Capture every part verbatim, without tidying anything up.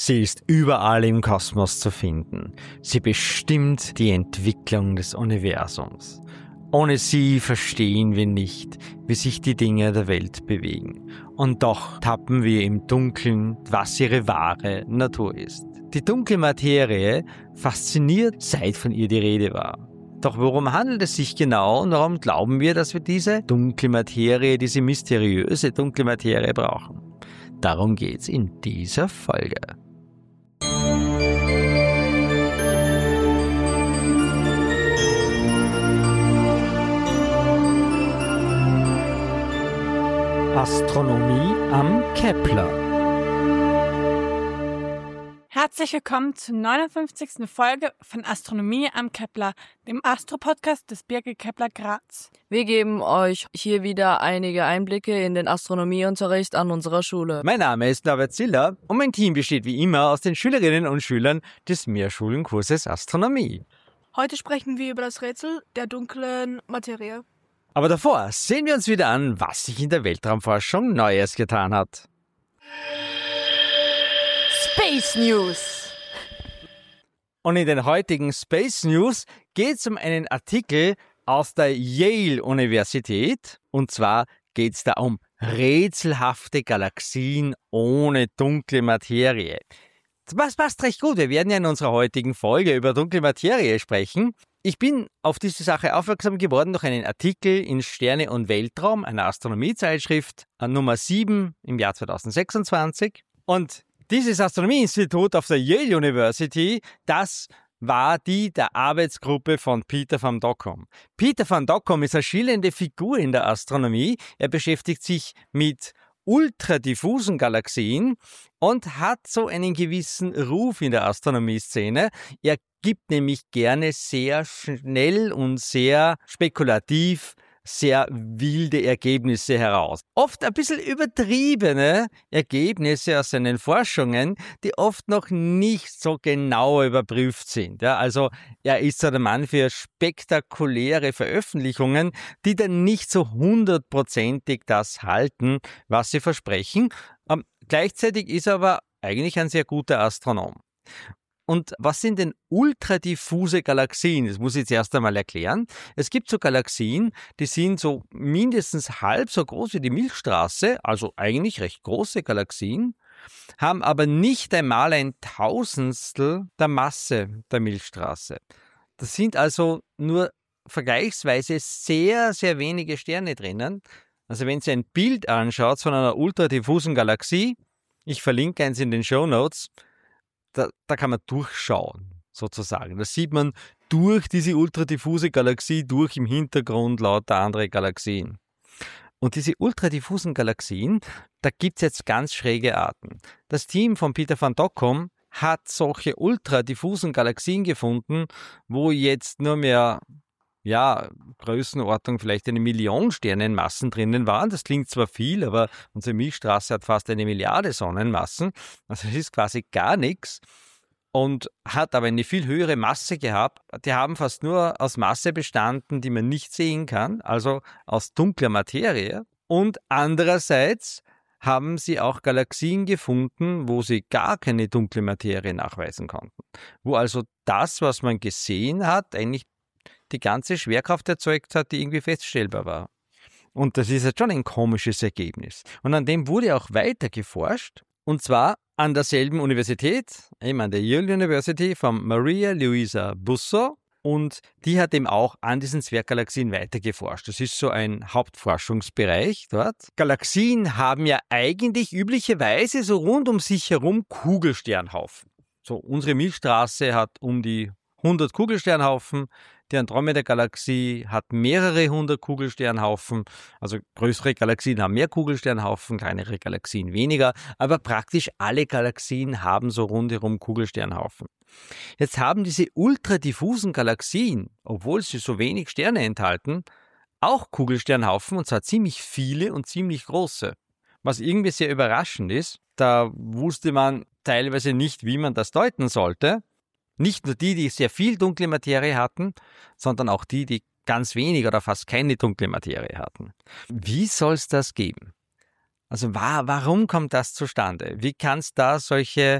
Sie ist überall im Kosmos zu finden. Sie bestimmt die Entwicklung des Universums. Ohne sie verstehen wir nicht, wie sich die Dinge der Welt bewegen. Und doch tappen wir im Dunkeln, was ihre wahre Natur ist. Die dunkle Materie fasziniert, seit von ihr die Rede war. Doch worum handelt es sich genau und warum glauben wir, dass wir diese dunkle Materie, diese mysteriöse dunkle Materie brauchen? Darum geht's in dieser Folge. Astronomie am Kepler. Herzlich willkommen zur neunundfünfzigsten Folge von Astronomie am Kepler, dem Astro-Podcast des B G Kepler Graz. Wir geben euch hier wieder einige Einblicke in den Astronomieunterricht an unserer Schule. Mein Name ist Norbert Ziller und mein Team besteht wie immer aus den Schülerinnen und Schülern des Mehrschulenkurses Astronomie. Heute sprechen wir über das Rätsel der dunklen Materie. Aber davor sehen wir uns wieder an, was sich in der Weltraumforschung Neues getan hat. Space News! Und in den heutigen Space News geht es um einen Artikel aus der Yale-Universität. Und zwar geht es da um rätselhafte Galaxien ohne dunkle Materie. Das passt recht gut. Wir werden ja in unserer heutigen Folge über dunkle Materie sprechen. Ich bin auf diese Sache aufmerksam geworden durch einen Artikel in Sterne und Weltraum, einer Astronomiezeitschrift, Nummer sieben im Jahr zweitausendsechsundzwanzig. Und dieses Astronomieinstitut auf der Yale University, das war die der Arbeitsgruppe von Peter van Dokkum. Peter van Dokkum ist eine schillernde Figur in der Astronomie. Er beschäftigt sich mit ultradiffusen Galaxien und hat so einen gewissen Ruf in der Astronomieszene. Er gibt nämlich gerne sehr schnell und sehr spekulativ sehr wilde Ergebnisse heraus. Oft ein bisschen übertriebene Ergebnisse aus seinen Forschungen, die oft noch nicht so genau überprüft sind. Ja, also er ist so der Mann für spektakuläre Veröffentlichungen, die dann nicht so hundertprozentig das halten, was sie versprechen. Ähm, gleichzeitig ist er aber eigentlich ein sehr guter Astronom. Und was sind denn ultradiffuse Galaxien? Das muss ich jetzt erst einmal erklären. Es gibt so Galaxien, die sind so mindestens halb so groß wie die Milchstraße, also eigentlich recht große Galaxien, haben aber nicht einmal ein Tausendstel der Masse der Milchstraße. Das sind also nur vergleichsweise sehr, sehr wenige Sterne drinnen. Also wenn Sie ein Bild anschaut von einer ultradiffusen Galaxie, ich verlinke eins in den Shownotes, Da, da kann man durchschauen, sozusagen. Da sieht man durch diese ultradiffuse Galaxie, durch im Hintergrund lauter andere Galaxien. Und diese ultradiffusen Galaxien, da gibt es jetzt ganz schräge Arten. Das Team von Peter van Dokkum hat solche ultradiffusen Galaxien gefunden, wo jetzt nur mehr, ja, Größenordnung vielleicht eine Million Sternenmassen drinnen waren. Das klingt zwar viel, aber unsere Milchstraße hat fast eine Milliarde Sonnenmassen. Also es ist quasi gar nichts und hat aber eine viel höhere Masse gehabt. Die haben fast nur aus Masse bestanden, die man nicht sehen kann, also aus dunkler Materie. Und andererseits haben sie auch Galaxien gefunden, wo sie gar keine dunkle Materie nachweisen konnten. Wo also das, was man gesehen hat, eigentlich die ganze Schwerkraft erzeugt hat, die irgendwie feststellbar war. Und das ist jetzt schon ein komisches Ergebnis. Und an dem wurde auch weiter geforscht, und zwar an derselben Universität, eben an der Yale University von Maria Luisa Busso, und die hat eben auch an diesen Zwerggalaxien weiter geforscht. Das ist so ein Hauptforschungsbereich dort. Galaxien haben ja eigentlich üblicherweise so rund um sich herum Kugelsternhaufen. So, unsere Milchstraße hat um die hundert Kugelsternhaufen, die Andromeda-Galaxie hat mehrere hundert Kugelsternhaufen, also größere Galaxien haben mehr Kugelsternhaufen, kleinere Galaxien weniger, aber praktisch alle Galaxien haben so rundherum Kugelsternhaufen. Jetzt haben diese ultradiffusen Galaxien, obwohl sie so wenig Sterne enthalten, auch Kugelsternhaufen, und zwar ziemlich viele und ziemlich große. Was irgendwie sehr überraschend ist, da wusste man teilweise nicht, wie man das deuten sollte. Nicht nur die, die sehr viel dunkle Materie hatten, sondern auch die, die ganz wenig oder fast keine dunkle Materie hatten. Wie soll es das geben? Also wa- warum kommt das zustande? Wie kann es da solche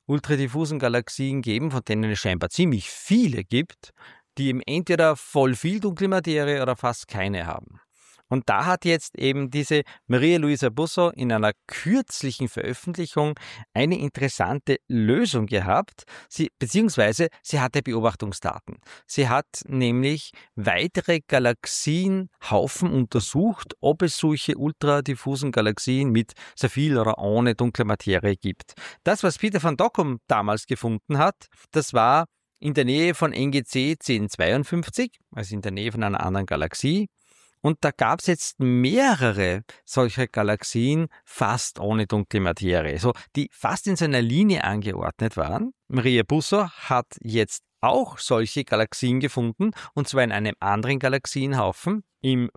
ultradiffusen Galaxien geben, von denen es scheinbar ziemlich viele gibt, die eben entweder voll viel dunkle Materie oder fast keine haben. Und da hat jetzt eben diese Maria Luisa Busso in einer kürzlichen Veröffentlichung eine interessante Lösung gehabt, sie, beziehungsweise sie hatte Beobachtungsdaten. Sie hat nämlich weitere Galaxienhaufen untersucht, ob es solche ultradiffusen Galaxien mit sehr viel oder ohne dunkle Materie gibt. Das, was Peter van Dokkum damals gefunden hat, das war in der Nähe von N G C zehn zweiundfünfzig, also in der Nähe von einer anderen Galaxie. Und da gab es jetzt mehrere solcher Galaxien fast ohne dunkle Materie, so die fast in seiner Linie angeordnet waren. Maria Busso hat jetzt auch solche Galaxien gefunden, und zwar in einem anderen Galaxienhaufen, im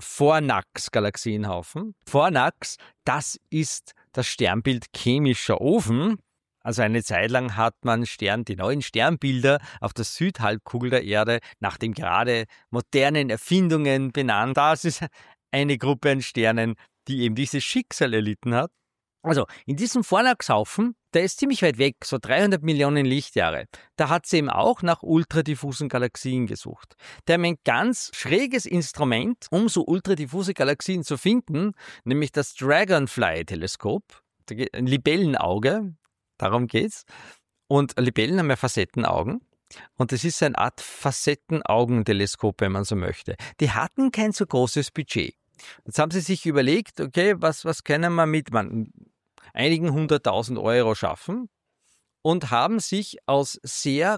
Fornax-Galaxienhaufen. Fornax, das ist das Sternbild chemischer Ofen. Also eine Zeit lang hat man Stern, die neuen Sternbilder auf der Südhalbkugel der Erde nach den gerade modernen Erfindungen benannt. Das ist eine Gruppe an Sternen, die eben dieses Schicksal erlitten hat. Also in diesem Fornax-Haufen, der ist ziemlich weit weg, so dreihundert Millionen Lichtjahre. Da hat sie eben auch nach ultradiffusen Galaxien gesucht. Die haben ein ganz schräges Instrument, um so ultradiffuse Galaxien zu finden, nämlich das Dragonfly-Teleskop, ein Libellenauge. Darum geht's. Und Libellen haben ja Facettenaugen. Und das ist eine Art Facettenaugenteleskop, wenn man so möchte. Die hatten kein so großes Budget. Jetzt haben sie sich überlegt, okay, was, was können wir mit man, einigen hunderttausend Euro schaffen, und haben sich aus sehr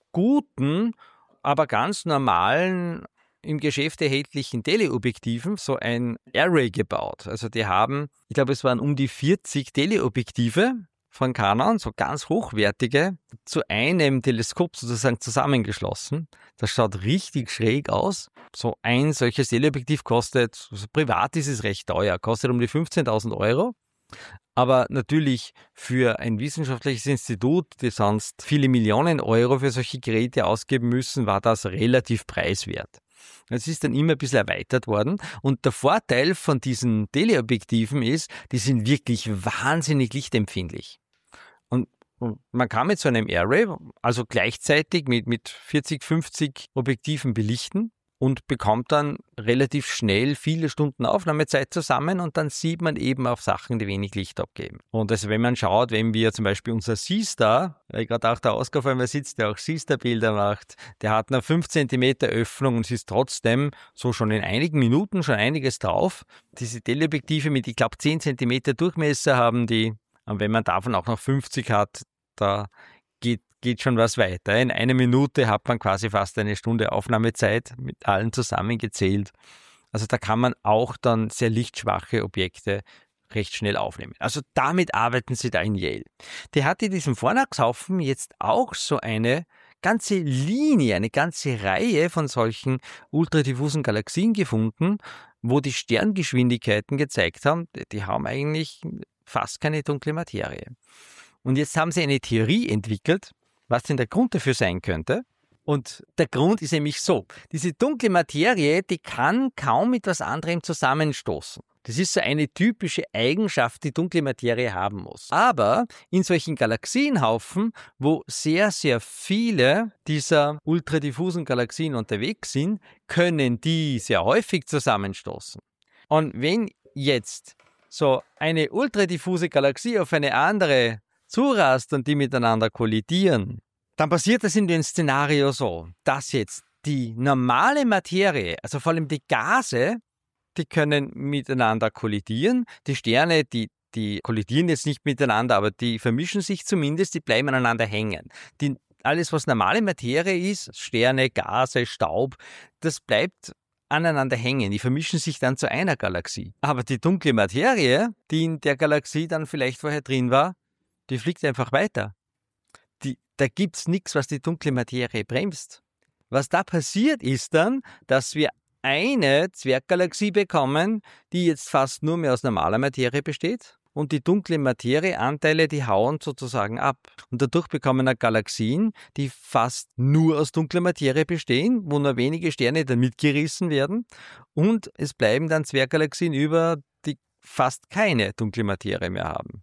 guten, aber ganz normalen, im Geschäft erhältlichen Teleobjektiven so ein Array gebaut. Also die haben, ich glaube, es waren um die vierzig Teleobjektive von Canon, so ganz hochwertige, zu einem Teleskop sozusagen zusammengeschlossen. Das schaut richtig schräg aus. So ein solches Teleobjektiv kostet, also privat ist es recht teuer, kostet um die fünfzehntausend Euro. Aber natürlich für ein wissenschaftliches Institut, die sonst viele Millionen Euro für solche Geräte ausgeben müssen, war das relativ preiswert. Es ist dann immer ein bisschen erweitert worden, und der Vorteil von diesen Teleobjektiven ist, die sind wirklich wahnsinnig lichtempfindlich. Und man kann mit so einem Array, also gleichzeitig mit, mit vierzig, fünfzig Objektiven belichten und bekommt dann relativ schnell viele Stunden Aufnahmezeit zusammen, und dann sieht man eben auch Sachen, die wenig Licht abgeben. Und also wenn man schaut, wenn wir zum Beispiel unser Seestar, weil gerade auch der Oskar vor mir sitzt, der auch Seestar-Bilder macht, der hat eine fünf Zentimeter Öffnung und es ist trotzdem so schon in einigen Minuten schon einiges drauf. Diese Teleobjektive mit, ich glaube, zehn Zentimeter Durchmesser haben die, und wenn man davon auch noch fünfzig hat, da geht geht schon was weiter. In einer Minute hat man quasi fast eine Stunde Aufnahmezeit mit allen zusammengezählt. Also da kann man auch dann sehr lichtschwache Objekte recht schnell aufnehmen. Also damit arbeiten sie da in Yale. Die hat in diesem Fornax-Haufen jetzt auch so eine ganze Linie, eine ganze Reihe von solchen ultradiffusen Galaxien gefunden, wo die Sterngeschwindigkeiten gezeigt haben, die haben eigentlich fast keine dunkle Materie. Und jetzt haben sie eine Theorie entwickelt, was denn der Grund dafür sein könnte. Und der Grund ist nämlich so: Diese dunkle Materie, die kann kaum mit etwas anderem zusammenstoßen. Das ist so eine typische Eigenschaft, die dunkle Materie haben muss. Aber in solchen Galaxienhaufen, wo sehr, sehr viele dieser ultradiffusen Galaxien unterwegs sind, können die sehr häufig zusammenstoßen. Und wenn jetzt so eine ultradiffuse Galaxie auf eine andere zurast und die miteinander kollidieren, dann passiert das in dem Szenario so, dass jetzt die normale Materie, also vor allem die Gase, die können miteinander kollidieren. Die Sterne, die, die kollidieren jetzt nicht miteinander, aber die vermischen sich zumindest, die bleiben aneinander hängen. Die, alles, was normale Materie ist, Sterne, Gase, Staub, das bleibt aneinander hängen. Die vermischen sich dann zu einer Galaxie. Aber die dunkle Materie, die in der Galaxie dann vielleicht vorher drin war, die fliegt einfach weiter. Die, da gibt's nichts, was die dunkle Materie bremst. Was da passiert ist dann, dass wir eine Zwerggalaxie bekommen, die jetzt fast nur mehr aus normaler Materie besteht, und die dunkle Materieanteile, die hauen sozusagen ab. Und dadurch bekommen wir Galaxien, die fast nur aus dunkler Materie bestehen, wo nur wenige Sterne dann mitgerissen werden, und es bleiben dann Zwerggalaxien über, die fast keine dunkle Materie mehr haben.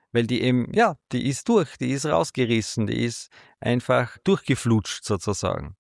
weil die eben, ja, die ist durch, die ist rausgerissen, die ist einfach durchgeflutscht sozusagen.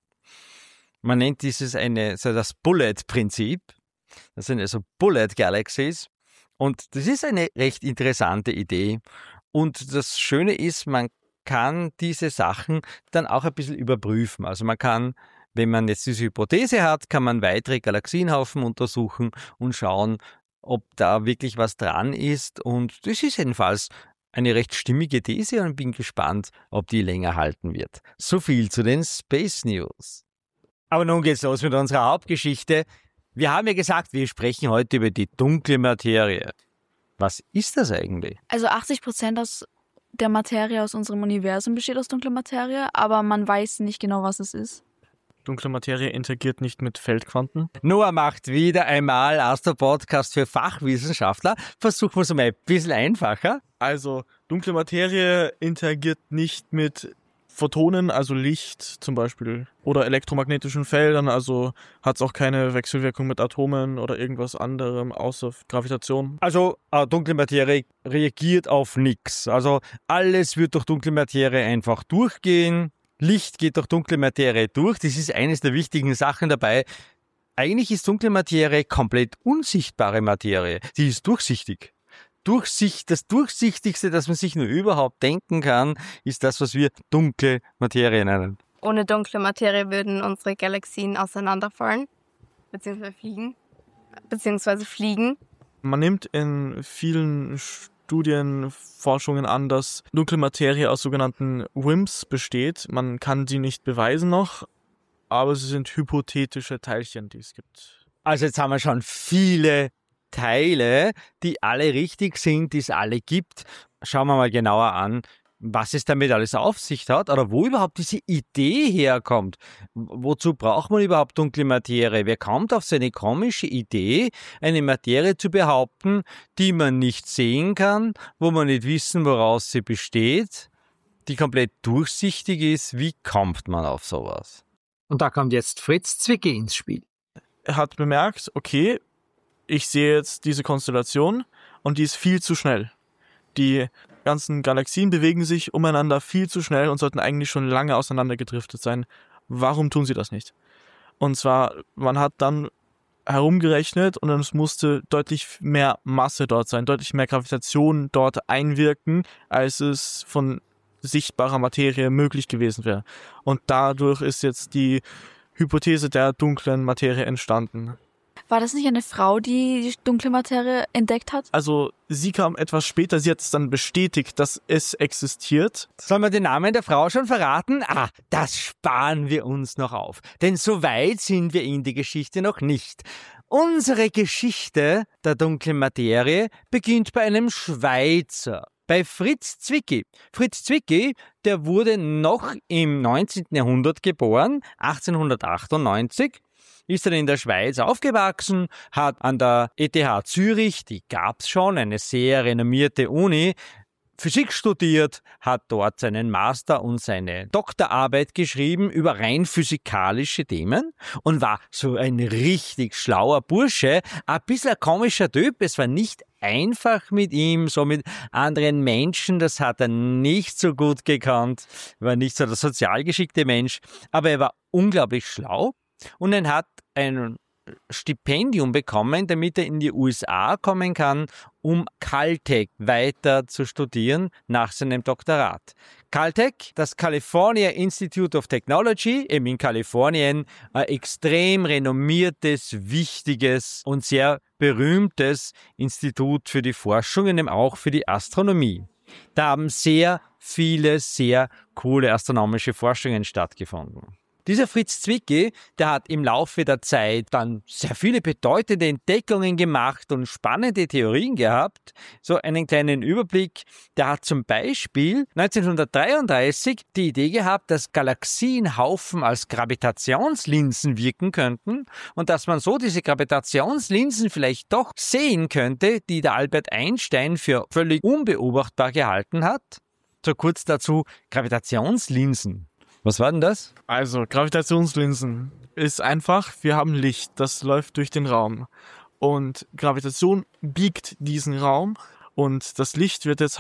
Man nennt dieses eine, so das Bullet-Prinzip. Das sind also Bullet Galaxies. Und das ist eine recht interessante Idee. Und das Schöne ist, man kann diese Sachen dann auch ein bisschen überprüfen. Also man kann, wenn man jetzt diese Hypothese hat, kann man weitere Galaxienhaufen untersuchen und schauen, ob da wirklich was dran ist. Und das ist jedenfalls eine recht stimmige These und bin gespannt, ob die länger halten wird. So viel zu den Space News. Aber nun geht's los mit unserer Hauptgeschichte. Wir haben ja gesagt, wir sprechen heute über die dunkle Materie. Was ist das eigentlich? Also achtzig Prozent aus der Materie aus unserem Universum besteht aus dunkler Materie, aber man weiß nicht genau, was es ist. Dunkle Materie interagiert nicht mit Feldquanten. Noah macht wieder einmal Astro-Podcast für Fachwissenschaftler. Versuchen wir es mal ein bisschen einfacher. Also, dunkle Materie interagiert nicht mit Photonen, also Licht zum Beispiel, oder elektromagnetischen Feldern, also hat es auch keine Wechselwirkung mit Atomen oder irgendwas anderem außer Gravitation. Also äh, dunkle Materie reagiert auf nichts. Also alles wird durch dunkle Materie einfach durchgehen. Licht geht durch dunkle Materie durch. Das ist eines der wichtigen Sachen dabei. Eigentlich ist dunkle Materie komplett unsichtbare Materie. Sie ist durchsichtig. Durchsicht, das Durchsichtigste, das man sich nur überhaupt denken kann, ist das, was wir dunkle Materie nennen. Ohne dunkle Materie würden unsere Galaxien auseinanderfallen, beziehungsweise fliegen, beziehungsweise fliegen. Man nimmt in vielen Studien, Forschungen an, dass dunkle Materie aus sogenannten W I M Ps besteht. Man kann sie nicht beweisen noch, aber sie sind hypothetische Teilchen, die es gibt. Also jetzt haben wir schon viele Teile, die alle richtig sind, die es alle gibt. Schauen wir mal genauer an, was es damit alles auf sich hat oder wo überhaupt diese Idee herkommt. Wozu braucht man überhaupt dunkle Materie? Wer kommt auf so eine komische Idee, eine Materie zu behaupten, die man nicht sehen kann, wo man nicht wissen, woraus sie besteht, die komplett durchsichtig ist? Wie kommt man auf sowas? Und da kommt jetzt Fritz Zwicky ins Spiel. Er hat bemerkt, okay, ich sehe jetzt diese Konstellation und die ist viel zu schnell. Die ganzen Galaxien bewegen sich umeinander viel zu schnell und sollten eigentlich schon lange auseinandergedriftet sein. Warum tun sie das nicht? Und zwar, man hat dann herumgerechnet und es musste deutlich mehr Masse dort sein, deutlich mehr Gravitation dort einwirken, als es von sichtbarer Materie möglich gewesen wäre. Und dadurch ist jetzt die Hypothese der dunklen Materie entstanden. War das nicht eine Frau, die die dunkle Materie entdeckt hat? Also sie kam etwas später, sie hat es dann bestätigt, dass es existiert. Sollen wir den Namen der Frau schon verraten? Ah, das sparen wir uns noch auf. Denn so weit sind wir in die Geschichte noch nicht. Unsere Geschichte der dunklen Materie beginnt bei einem Schweizer, bei Fritz Zwicky. Fritz Zwicky, der wurde noch im neunzehnten Jahrhundert geboren, achtzehnhundertachtundneunzig. Ist dann in der Schweiz aufgewachsen, hat an der E T H Zürich, die gab's schon, eine sehr renommierte Uni, Physik studiert, hat dort seinen Master und seine Doktorarbeit geschrieben über rein physikalische Themen und war so ein richtig schlauer Bursche, ein bisschen ein komischer Typ. Es war nicht einfach mit ihm, so mit anderen Menschen, das hat er nicht so gut gekannt, war nicht so der sozial geschickte Mensch, aber er war unglaublich schlau. Und er hat ein Stipendium bekommen, damit er in die U S A kommen kann, um Caltech weiter zu studieren nach seinem Doktorat. Caltech, das California Institute of Technology, eben in Kalifornien, ein extrem renommiertes, wichtiges und sehr berühmtes Institut für die Forschung und eben auch für die Astronomie. Da haben sehr viele, sehr coole astronomische Forschungen stattgefunden. Dieser Fritz Zwicky, der hat im Laufe der Zeit dann sehr viele bedeutende Entdeckungen gemacht und spannende Theorien gehabt. So einen kleinen Überblick. Der hat zum Beispiel neunzehnhundertdreiunddreißig die Idee gehabt, dass Galaxienhaufen als Gravitationslinsen wirken könnten und dass man so diese Gravitationslinsen vielleicht doch sehen könnte, die der Albert Einstein für völlig unbeobachtbar gehalten hat. So kurz dazu, Gravitationslinsen. Was war denn das? Also, Gravitationslinsen ist einfach, wir haben Licht, das läuft durch den Raum. Und Gravitation biegt diesen Raum und das Licht wird jetzt halt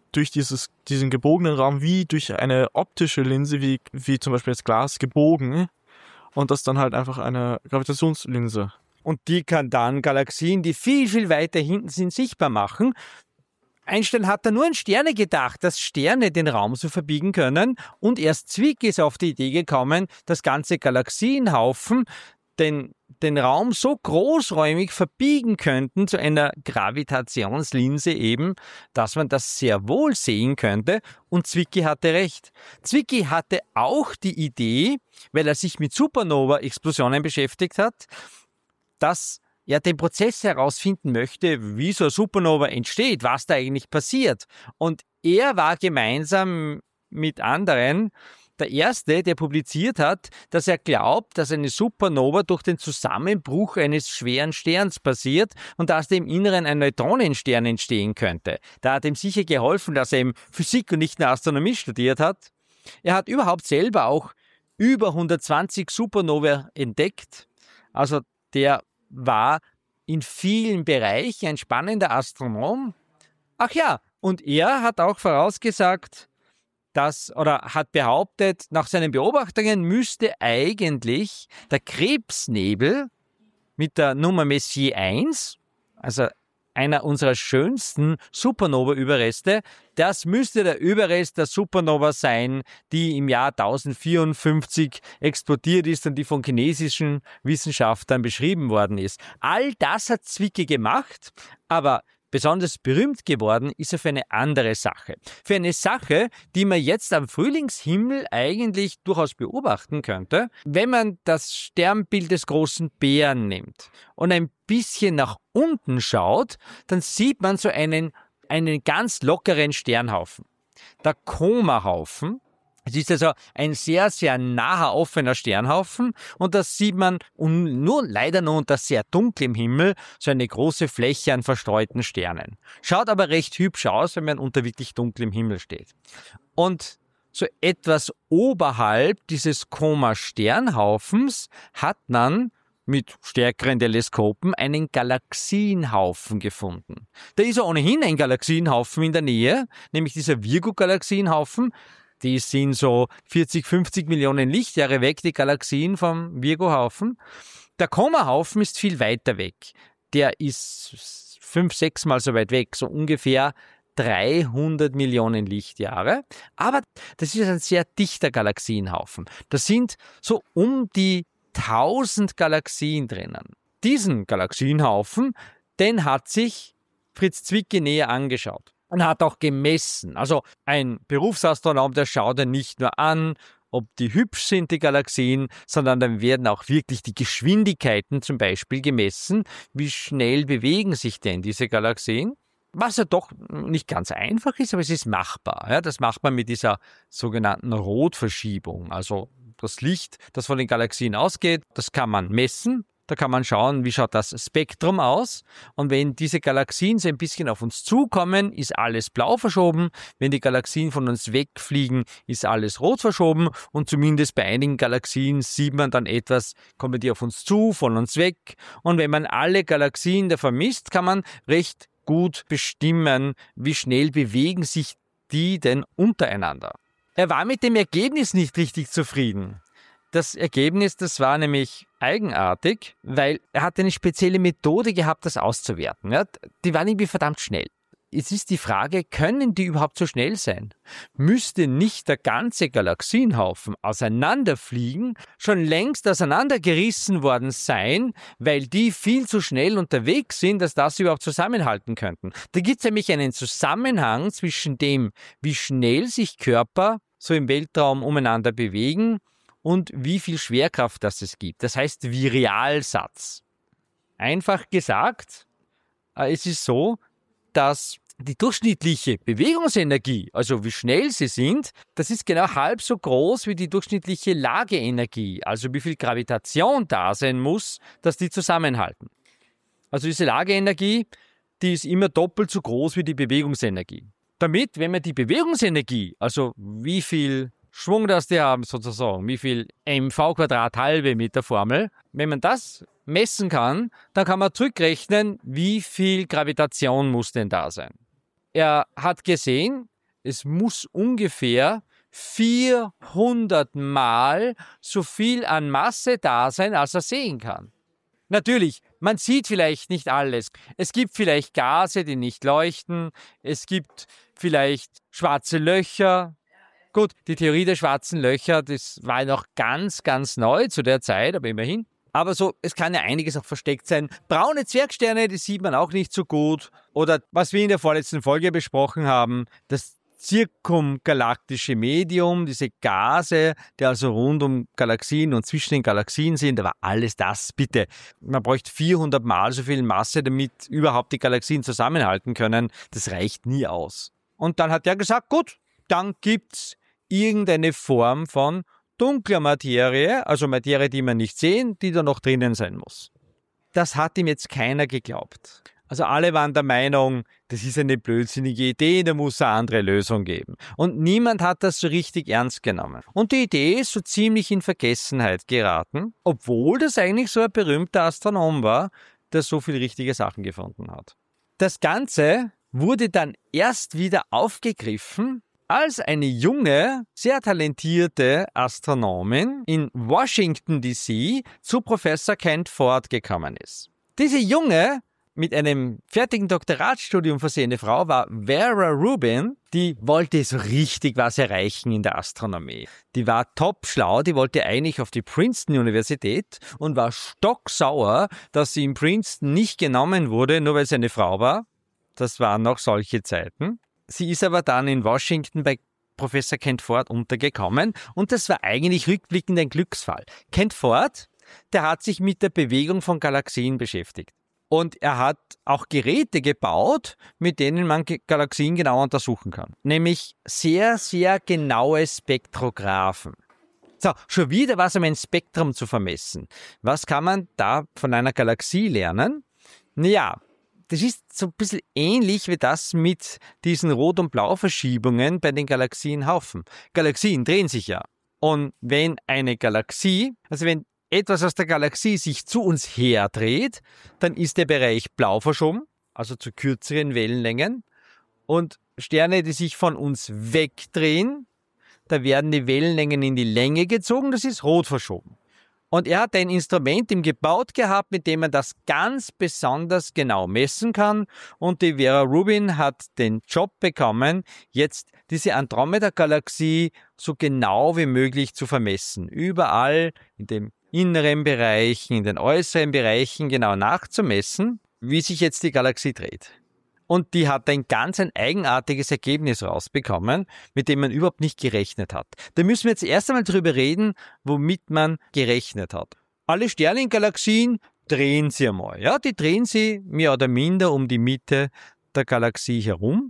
durch dieses, diesen gebogenen Raum wie durch eine optische Linse, wie, wie zum Beispiel das Glas, gebogen. Und das dann halt einfach eine Gravitationslinse. Und die kann dann Galaxien, die viel, viel weiter hinten sind, sichtbar machen. Einstein hat da nur an Sterne gedacht, dass Sterne den Raum so verbiegen können. Und erst Zwicky ist auf die Idee gekommen, dass ganze Galaxienhaufen den, den Raum so großräumig verbiegen könnten zu einer Gravitationslinse eben, dass man das sehr wohl sehen könnte. Und Zwicky hatte recht. Zwicky hatte auch die Idee, weil er sich mit Supernova-Explosionen beschäftigt hat, dass er den Prozess herausfinden möchte, wie so eine Supernova entsteht, was da eigentlich passiert. Und er war gemeinsam mit anderen der Erste, der publiziert hat, dass er glaubt, dass eine Supernova durch den Zusammenbruch eines schweren Sterns passiert und dass dem Inneren ein Neutronenstern entstehen könnte. Da hat ihm sicher geholfen, dass er eben Physik und nicht nur Astronomie studiert hat. Er hat überhaupt selber auch über hundertzwanzig Supernova entdeckt. Also der war in vielen Bereichen ein spannender Astronom. Ach ja, und er hat auch vorausgesagt, dass, oder hat behauptet, nach seinen Beobachtungen müsste eigentlich der Krebsnebel mit der Nummer Messier eins, also einer unserer schönsten Supernova-Überreste, das müsste der Überrest der Supernova sein, die im Jahr tausendvierundfünfzig explodiert ist und die von chinesischen Wissenschaftlern beschrieben worden ist. All das hat Zwicky gemacht, aber besonders berühmt geworden ist er für eine andere Sache. Für eine Sache, die man jetzt am Frühlingshimmel eigentlich durchaus beobachten könnte, wenn man das Sternbild des großen Bären nimmt und ein bisschen nach unten schaut, dann sieht man so einen, einen ganz lockeren Sternhaufen. Der Koma-Haufen. Es ist also ein sehr, sehr naher, offener Sternhaufen und das sieht man nur leider nur unter sehr dunklem Himmel, so eine große Fläche an verstreuten Sternen. Schaut aber recht hübsch aus, wenn man unter wirklich dunklem Himmel steht. Und so etwas oberhalb dieses Koma-Sternhaufens hat man mit stärkeren Teleskopen einen Galaxienhaufen gefunden. Da ist ja ohnehin ein Galaxienhaufen in der Nähe, nämlich dieser Virgo-Galaxienhaufen. Die sind so vierzig, fünfzig Millionen Lichtjahre weg, die Galaxien vom Virgo-Haufen. Der Koma-Haufen ist viel weiter weg. Der ist fünf, sechs Mal so weit weg, so ungefähr dreihundert Millionen Lichtjahre. Aber das ist ein sehr dichter Galaxienhaufen. Da sind so um die tausend Galaxien drinnen. Diesen Galaxienhaufen, den hat sich Fritz Zwicky näher angeschaut. Und hat auch gemessen. Also ein Berufsastronom, der schaut ja nicht nur an, ob die hübsch sind, die Galaxien, sondern dann werden auch wirklich die Geschwindigkeiten zum Beispiel gemessen. Wie schnell bewegen sich denn diese Galaxien? Was ja doch nicht ganz einfach ist, aber es ist machbar. Ja, das macht man mit dieser sogenannten Rotverschiebung. Also das Licht, das von den Galaxien ausgeht, das kann man messen. Da kann man schauen, wie schaut das Spektrum aus. Und wenn diese Galaxien so ein bisschen auf uns zukommen, ist alles blau verschoben. Wenn die Galaxien von uns wegfliegen, ist alles rot verschoben. Und zumindest bei einigen Galaxien sieht man dann etwas, kommen die auf uns zu, von uns weg. Und wenn man alle Galaxien da vermisst, kann man recht gut bestimmen, wie schnell bewegen sich die denn untereinander. Er war mit dem Ergebnis nicht richtig zufrieden. Das Ergebnis, das war nämlich eigenartig, weil er hat eine spezielle Methode gehabt, das auszuwerten. Ja, die waren irgendwie verdammt schnell. Jetzt ist die Frage, können die überhaupt so schnell sein? Müsste nicht der ganze Galaxienhaufen auseinanderfliegen, schon längst auseinandergerissen worden sein, weil die viel zu schnell unterwegs sind, dass das überhaupt zusammenhalten könnten? Da gibt es nämlich einen Zusammenhang zwischen dem, wie schnell sich Körper so im Weltraum umeinander bewegen und wie viel Schwerkraft das es gibt. Das heißt Virialsatz. Einfach gesagt, es ist so, dass die durchschnittliche Bewegungsenergie, also wie schnell sie sind, das ist genau halb so groß wie die durchschnittliche Lageenergie, also wie viel Gravitation da sein muss, dass die zusammenhalten. Also diese Lageenergie, die ist immer doppelt so groß wie die Bewegungsenergie. Damit, wenn man die Bewegungsenergie, also wie viel Schwung, das die haben sozusagen, wie viel mv Quadrat halbe mit der Formel, wenn man das messen kann, dann kann man zurückrechnen, wie viel Gravitation muss denn da sein. Er hat gesehen, es muss ungefähr vierhundert Mal so viel an Masse da sein, als er sehen kann. Natürlich, man sieht vielleicht nicht alles. Es gibt vielleicht Gase, die nicht leuchten. Es gibt vielleicht schwarze Löcher. Gut, die Theorie der schwarzen Löcher, das war noch ganz, ganz neu zu der Zeit, aber immerhin. Aber so, es kann ja einiges auch versteckt sein. Braune Zwergsterne, die sieht man auch nicht so gut. Oder was wir in der vorletzten Folge besprochen haben, das zirkumgalaktische Medium, diese Gase, die also rund um Galaxien und zwischen den Galaxien sind, aber alles das, bitte. Man bräuchte vierhundert Mal so viel Masse, damit überhaupt die Galaxien zusammenhalten können. Das reicht nie aus. Und dann hat er gesagt, gut, dann gibt's irgendeine Form von dunkler Materie, also Materie, die man nicht sehen, die da noch drinnen sein muss. Das hat ihm jetzt keiner geglaubt. Also alle waren der Meinung, das ist eine blödsinnige Idee, da muss es eine andere Lösung geben. Und niemand hat das so richtig ernst genommen. Und die Idee ist so ziemlich in Vergessenheit geraten, obwohl das eigentlich so ein berühmter Astronom war, der so viele richtige Sachen gefunden hat. Das Ganze wurde dann erst wieder aufgegriffen, als eine junge, sehr talentierte Astronomin in Washington D C zu Professor Kent Ford gekommen ist. Diese junge, mit einem fertigen Doktoratsstudium versehene Frau war Vera Rubin, die wollte so richtig was erreichen in der Astronomie. Die war top schlau, die wollte eigentlich auf die Princeton-Universität und war stocksauer, dass sie in Princeton nicht genommen wurde, nur weil sie eine Frau war. Das waren noch solche Zeiten. Sie ist aber dann in Washington bei Professor Kent Ford untergekommen und das war eigentlich rückblickend ein Glücksfall. Kent Ford, der hat sich mit der Bewegung von Galaxien beschäftigt. Und er hat auch Geräte gebaut, mit denen man Galaxien genau untersuchen kann. Nämlich sehr, sehr genaue Spektrographen. So, schon wieder was um ein Spektrum zu vermessen. Was kann man da von einer Galaxie lernen? Naja, das ist so ein bisschen ähnlich wie das mit diesen Rot- und Blau-Verschiebungen bei den Galaxienhaufen. Galaxien drehen sich ja. Und wenn eine Galaxie, also wenn etwas aus der Galaxie sich zu uns herdreht, dann ist der Bereich blau verschoben, also zu kürzeren Wellenlängen. Und Sterne, die sich von uns wegdrehen, da werden die Wellenlängen in die Länge gezogen, das ist rot verschoben. Und er hat ein Instrument ihm gebaut gehabt, mit dem man das ganz besonders genau messen kann. Und die Vera Rubin hat den Job bekommen, jetzt diese Andromeda-Galaxie so genau wie möglich zu vermessen. Überall in dem inneren Bereichen, in den äußeren Bereichen genau nachzumessen, wie sich jetzt die Galaxie dreht. Und die hat ein ganz ein eigenartiges Ergebnis rausbekommen, mit dem man überhaupt nicht gerechnet hat. Da müssen wir jetzt erst einmal drüber reden, womit man gerechnet hat. Alle Sterne in Galaxien drehen sie einmal. Ja, die drehen sie mehr oder minder um die Mitte der Galaxie herum.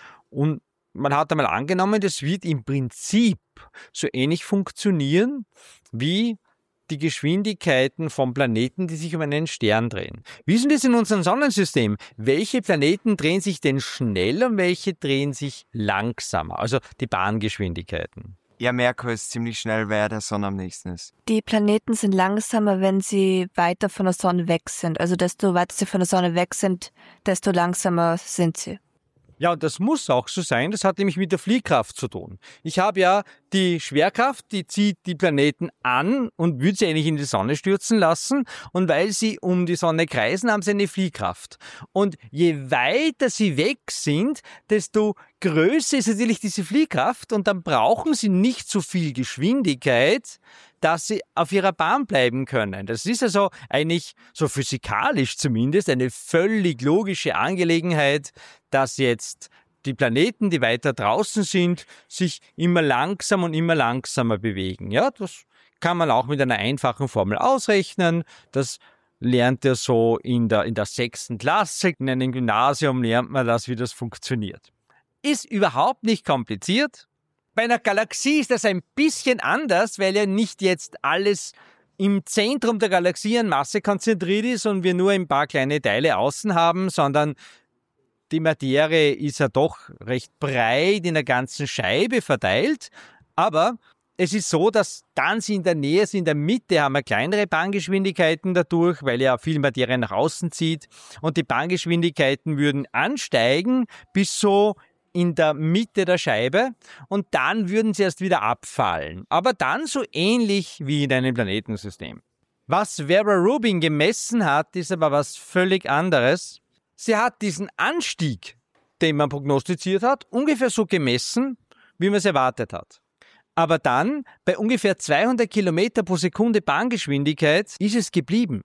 Und man hat einmal angenommen, das wird im Prinzip so ähnlich funktionieren wie die Geschwindigkeiten von Planeten, die sich um einen Stern drehen. Wie ist denn das in unserem Sonnensystem? Welche Planeten drehen sich denn schneller und welche drehen sich langsamer? Also die Bahngeschwindigkeiten. Ja, Merkur ist ziemlich schnell, wer der Sonne am nächsten ist. Die Planeten sind langsamer, wenn sie weiter von der Sonne weg sind. Also desto weiter sie von der Sonne weg sind, desto langsamer sind sie. Ja, und das muss auch so sein. Das hat nämlich mit der Fliehkraft zu tun. Ich habe ja die Schwerkraft, die zieht die Planeten an und würde sie eigentlich in die Sonne stürzen lassen. Und weil sie um die Sonne kreisen, haben sie eine Fliehkraft. Und je weiter sie weg sind, desto größer ist natürlich diese Fliehkraft. Und dann brauchen sie nicht so viel Geschwindigkeit, dass sie auf ihrer Bahn bleiben können. Das ist also eigentlich, so physikalisch zumindest, eine völlig logische Angelegenheit, dass jetzt die Planeten, die weiter draußen sind, sich immer langsam und immer langsamer bewegen. Ja, das kann man auch mit einer einfachen Formel ausrechnen. Das lernt ihr so in der, in der sechsten Klasse. In einem Gymnasium lernt man das, wie das funktioniert. Ist überhaupt nicht kompliziert. Bei einer Galaxie ist das ein bisschen anders, weil ja nicht jetzt alles im Zentrum der Galaxie an Masse konzentriert ist und wir nur ein paar kleine Teile außen haben, sondern die Materie ist ja doch recht breit in der ganzen Scheibe verteilt. Aber es ist so, dass ganz in der Nähe, in der Mitte, haben wir kleinere Bahngeschwindigkeiten dadurch, weil ja viel Materie nach außen zieht. Und die Bahngeschwindigkeiten würden ansteigen bis so in der Mitte der Scheibe und dann würden sie erst wieder abfallen. Aber dann so ähnlich wie in einem Planetensystem. Was Vera Rubin gemessen hat, ist aber was völlig anderes. Sie hat diesen Anstieg, den man prognostiziert hat, ungefähr so gemessen, wie man es erwartet hat. Aber dann, bei ungefähr zweihundert Kilometer pro Sekunde Bahngeschwindigkeit, ist es geblieben.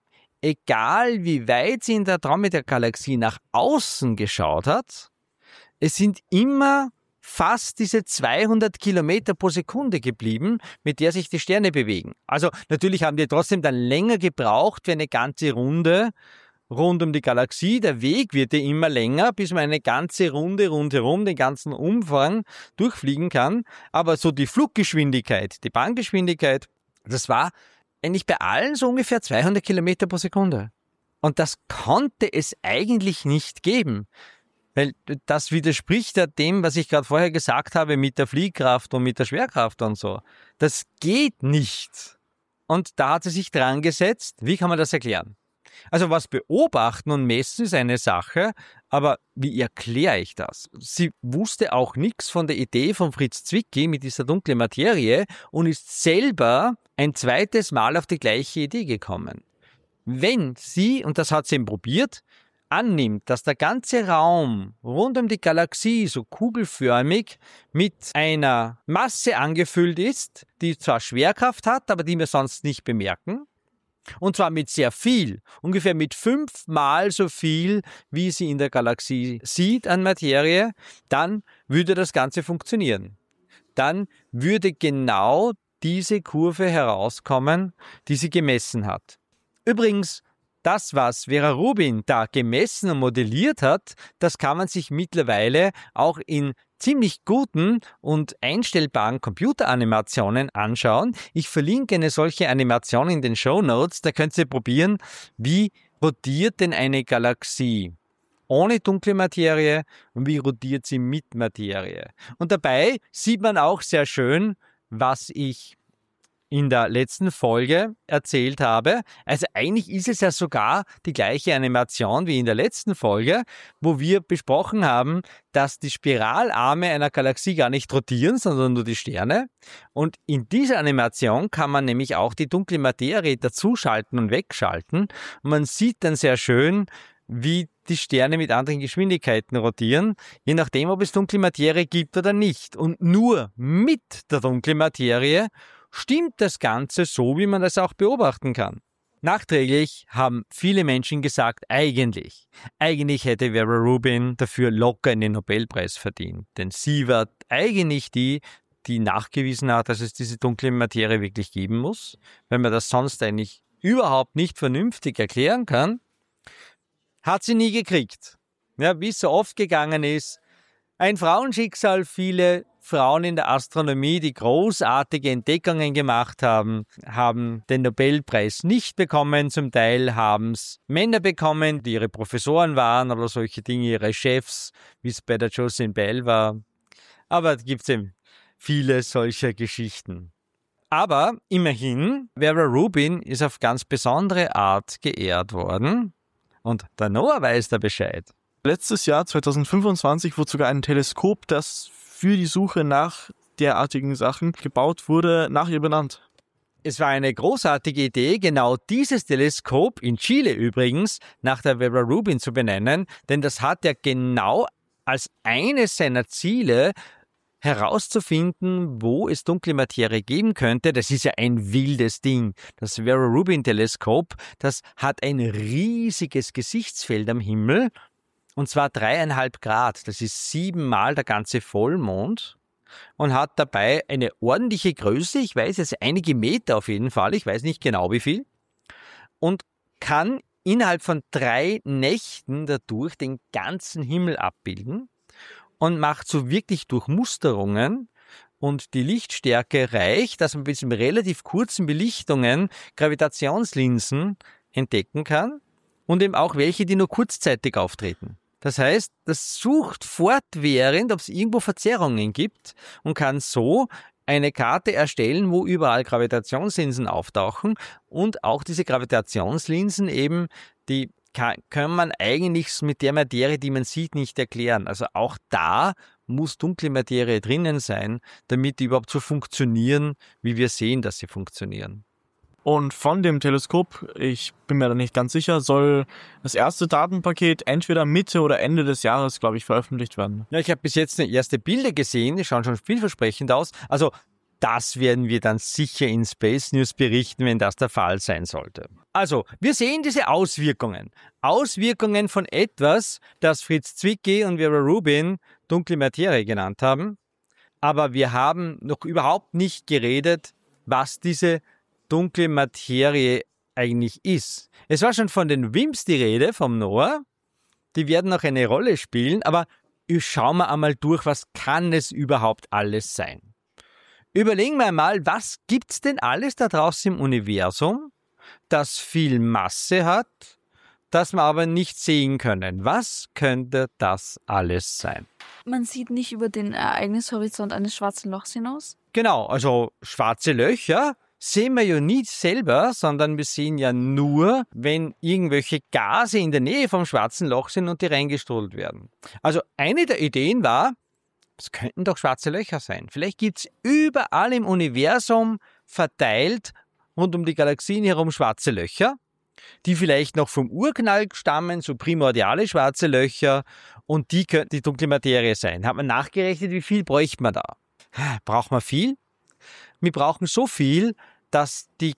Egal wie weit sie in der Andromeda-Galaxie nach außen geschaut hat, es sind immer fast diese zweihundert Kilometer pro Sekunde geblieben, mit der sich die Sterne bewegen. Also natürlich haben die trotzdem dann länger gebraucht für eine ganze Runde rund um die Galaxie. Der Weg wird ja immer länger, bis man eine ganze Runde rundherum, den ganzen Umfang durchfliegen kann. Aber so die Fluggeschwindigkeit, die Bahngeschwindigkeit, das war eigentlich bei allen so ungefähr zweihundert Kilometer pro Sekunde. Und das konnte es eigentlich nicht geben. Weil das widerspricht ja dem, was ich gerade vorher gesagt habe mit der Fliehkraft und mit der Schwerkraft und so. Das geht nicht. Und da hat sie sich dran gesetzt. Wie kann man das erklären? Also was beobachten und messen ist eine Sache, aber wie erkläre ich das? Sie wusste auch nichts von der Idee von Fritz Zwicky mit dieser dunklen Materie und ist selber ein zweites Mal auf die gleiche Idee gekommen. Wenn sie, und das hat sie eben probiert, annimmt, dass der ganze Raum rund um die Galaxie so kugelförmig mit einer Masse angefüllt ist, die zwar Schwerkraft hat, aber die wir sonst nicht bemerken, und zwar mit sehr viel, ungefähr mit fünfmal so viel, wie sie in der Galaxie sieht an Materie, dann würde das Ganze funktionieren. Dann würde genau diese Kurve herauskommen, die sie gemessen hat. Übrigens, das, was Vera Rubin da gemessen und modelliert hat, das kann man sich mittlerweile auch in ziemlich guten und einstellbaren Computeranimationen anschauen. Ich verlinke eine solche Animation in den Shownotes, da könnt ihr probieren, wie rotiert denn eine Galaxie ohne dunkle Materie und wie rotiert sie mit Materie. Und dabei sieht man auch sehr schön, was ich in der letzten Folge erzählt habe. Also eigentlich ist es ja sogar die gleiche Animation wie in der letzten Folge, wo wir besprochen haben, dass die Spiralarme einer Galaxie gar nicht rotieren, sondern nur die Sterne. Und in dieser Animation kann man nämlich auch die dunkle Materie dazuschalten und wegschalten. Und man sieht dann sehr schön, wie die Sterne mit anderen Geschwindigkeiten rotieren, je nachdem, ob es dunkle Materie gibt oder nicht. Und nur mit der dunklen Materie stimmt das Ganze so, wie man das auch beobachten kann. Nachträglich haben viele Menschen gesagt, eigentlich, eigentlich hätte Vera Rubin dafür locker einen Nobelpreis verdient. Denn sie war eigentlich die, die nachgewiesen hat, dass es diese dunkle Materie wirklich geben muss, weil man das sonst eigentlich überhaupt nicht vernünftig erklären kann. Hat sie nie gekriegt. Ja, wie es so oft gegangen ist, ein Frauenschicksal, viele Frauen in der Astronomie, die großartige Entdeckungen gemacht haben, haben den Nobelpreis nicht bekommen. Zum Teil haben es Männer bekommen, die ihre Professoren waren oder solche Dinge, ihre Chefs, wie es bei der Jocelyn Bell war. Aber es gibt eben viele solcher Geschichten. Aber immerhin, Vera Rubin ist auf ganz besondere Art geehrt worden. Und der Noah weiß da Bescheid. Letztes Jahr, zwanzig fünfundzwanzig, wurde sogar ein Teleskop, das für die Suche nach derartigen Sachen gebaut wurde, nach ihr benannt. Es war eine großartige Idee, genau dieses Teleskop, in Chile übrigens, nach der Vera Rubin zu benennen, denn das hat ja genau als eines seiner Ziele herauszufinden, wo es dunkle Materie geben könnte. Das ist ja ein wildes Ding. Das Vera Rubin Teleskop, das hat ein riesiges Gesichtsfeld am Himmel, und zwar dreieinhalb Grad. Das ist siebenmal der ganze Vollmond und hat dabei eine ordentliche Größe. Ich weiß jetzt einige Meter auf jeden Fall. Ich weiß nicht genau wie viel. Und kann innerhalb von drei Nächten dadurch den ganzen Himmel abbilden und macht so wirklich Durchmusterungen. Und die Lichtstärke reicht, dass man mit diesen relativ kurzen Belichtungen Gravitationslinsen entdecken kann und eben auch welche, die nur kurzzeitig auftreten. Das heißt, das sucht fortwährend, ob es irgendwo Verzerrungen gibt und kann so eine Karte erstellen, wo überall Gravitationslinsen auftauchen. Und auch diese Gravitationslinsen eben, die kann, kann man eigentlich mit der Materie, die man sieht, nicht erklären. Also auch da muss dunkle Materie drinnen sein, damit die überhaupt so funktionieren, wie wir sehen, dass sie funktionieren. Und von dem Teleskop, ich bin mir da nicht ganz sicher, soll das erste Datenpaket entweder Mitte oder Ende des Jahres, glaube ich, veröffentlicht werden. Ja, ich habe bis jetzt eine erste Bilder gesehen, die schauen schon vielversprechend aus. Also das werden wir dann sicher in Space News berichten, wenn das der Fall sein sollte. Also, wir sehen diese Auswirkungen. Auswirkungen von etwas, das Fritz Zwicky und Vera Rubin dunkle Materie genannt haben. Aber wir haben noch überhaupt nicht geredet, was diese dunkle Materie eigentlich ist. Es war schon von den W I M Ps die Rede, vom NOAA. Die werden noch eine Rolle spielen, aber schauen wir einmal durch, was kann es überhaupt alles sein. Überlegen wir einmal, was gibt's denn alles da draußen im Universum, das viel Masse hat, das wir aber nicht sehen können. Was könnte das alles sein? Man sieht nicht über den Ereignishorizont eines schwarzen Lochs hinaus. Genau, also schwarze Löcher sehen wir ja nie selber, sondern wir sehen ja nur, wenn irgendwelche Gase in der Nähe vom schwarzen Loch sind und die reingestrudelt werden. Also eine der Ideen war, es könnten doch schwarze Löcher sein. Vielleicht gibt es überall im Universum verteilt, rund um die Galaxien herum schwarze Löcher, die vielleicht noch vom Urknall stammen, so primordiale schwarze Löcher, und die könnten die dunkle Materie sein. Hat man nachgerechnet, wie viel bräuchte man da? Braucht man viel? Wir brauchen so viel, dass die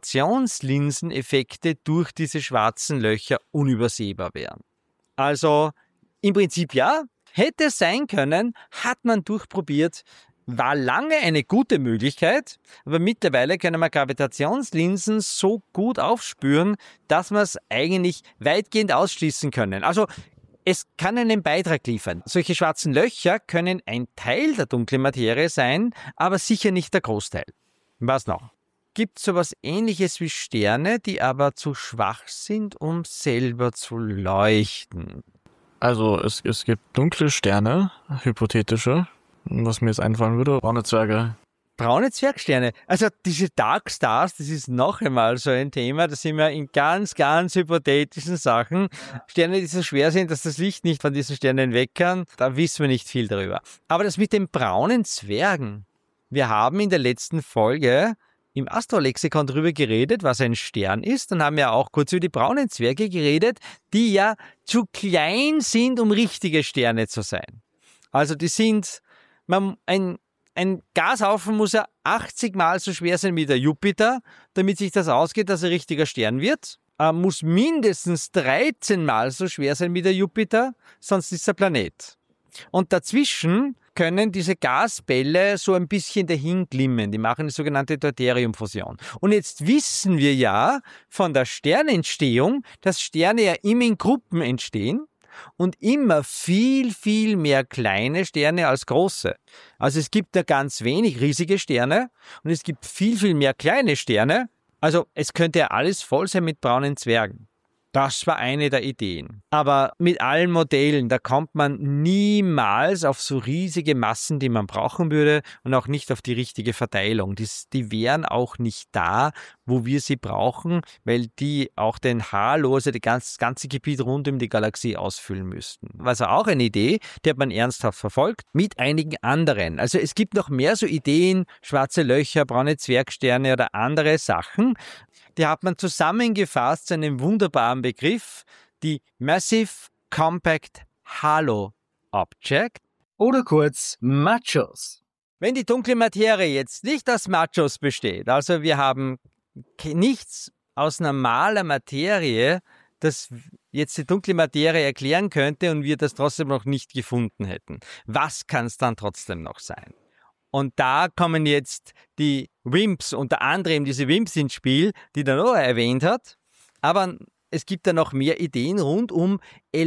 Gravitationslinseneffekte durch diese schwarzen Löcher unübersehbar wären. Also im Prinzip ja, hätte es sein können, hat man durchprobiert, war lange eine gute Möglichkeit, aber mittlerweile können wir Gravitationslinsen so gut aufspüren, dass wir es eigentlich weitgehend ausschließen können. Also es kann einen Beitrag liefern. Solche schwarzen Löcher können ein Teil der dunklen Materie sein, aber sicher nicht der Großteil. Was noch? Gibt es sowas Ähnliches wie Sterne, die aber zu schwach sind, um selber zu leuchten? Also es, es gibt dunkle Sterne, hypothetische, was mir jetzt einfallen würde, braune Zwerge. Braune Zwergsterne. Also diese Dark Stars, das ist noch einmal so ein Thema, da sind wir in ganz, ganz hypothetischen Sachen. Sterne, die so schwer sind, dass das Licht nicht von diesen Sternen weg kann, da wissen wir nicht viel darüber. Aber das mit den braunen Zwergen. Wir haben in der letzten Folge im Astrolexikon darüber geredet, was ein Stern ist, und haben ja auch kurz über die braunen Zwerge geredet, die ja zu klein sind, um richtige Sterne zu sein. Also die sind, man, ein Ein Gashaufen muss ja achtzig Mal so schwer sein wie der Jupiter, damit sich das ausgeht, dass er richtiger Stern wird. Er muss mindestens dreizehn Mal so schwer sein wie der Jupiter, sonst ist er Planet. Und dazwischen können diese Gasbälle so ein bisschen dahin glimmen. Die machen die sogenannte Deuteriumfusion. Und jetzt wissen wir ja von der Sternentstehung, dass Sterne ja immer in Gruppen entstehen. Und immer viel, viel mehr kleine Sterne als große. Also es gibt da ganz wenig riesige Sterne und es gibt viel, viel mehr kleine Sterne. Also es könnte ja alles voll sein mit braunen Zwergen. Das war eine der Ideen. Aber mit allen Modellen, da kommt man niemals auf so riesige Massen, die man brauchen würde, und auch nicht auf die richtige Verteilung. Die, die wären auch nicht da, wo wir sie brauchen, weil die auch den Halo, also das ganze, ganze Gebiet rund um die Galaxie ausfüllen müssten. Also auch eine Idee, die hat man ernsthaft verfolgt, mit einigen anderen. Also es gibt noch mehr so Ideen, schwarze Löcher, braune Zwergsterne oder andere Sachen. Die hat man zusammengefasst zu einem wunderbaren Begriff, die Massive Compact Halo Object. Oder kurz Machos. Wenn die dunkle Materie jetzt nicht aus Machos besteht, also wir haben nichts aus normaler Materie, das jetzt die dunkle Materie erklären könnte und wir das trotzdem noch nicht gefunden hätten, was kann es dann trotzdem noch sein? Und da kommen jetzt die W I M Ps, unter anderem diese W I M Ps ins Spiel, die der Noah erwähnt hat. Aber es gibt da noch mehr Ideen rund um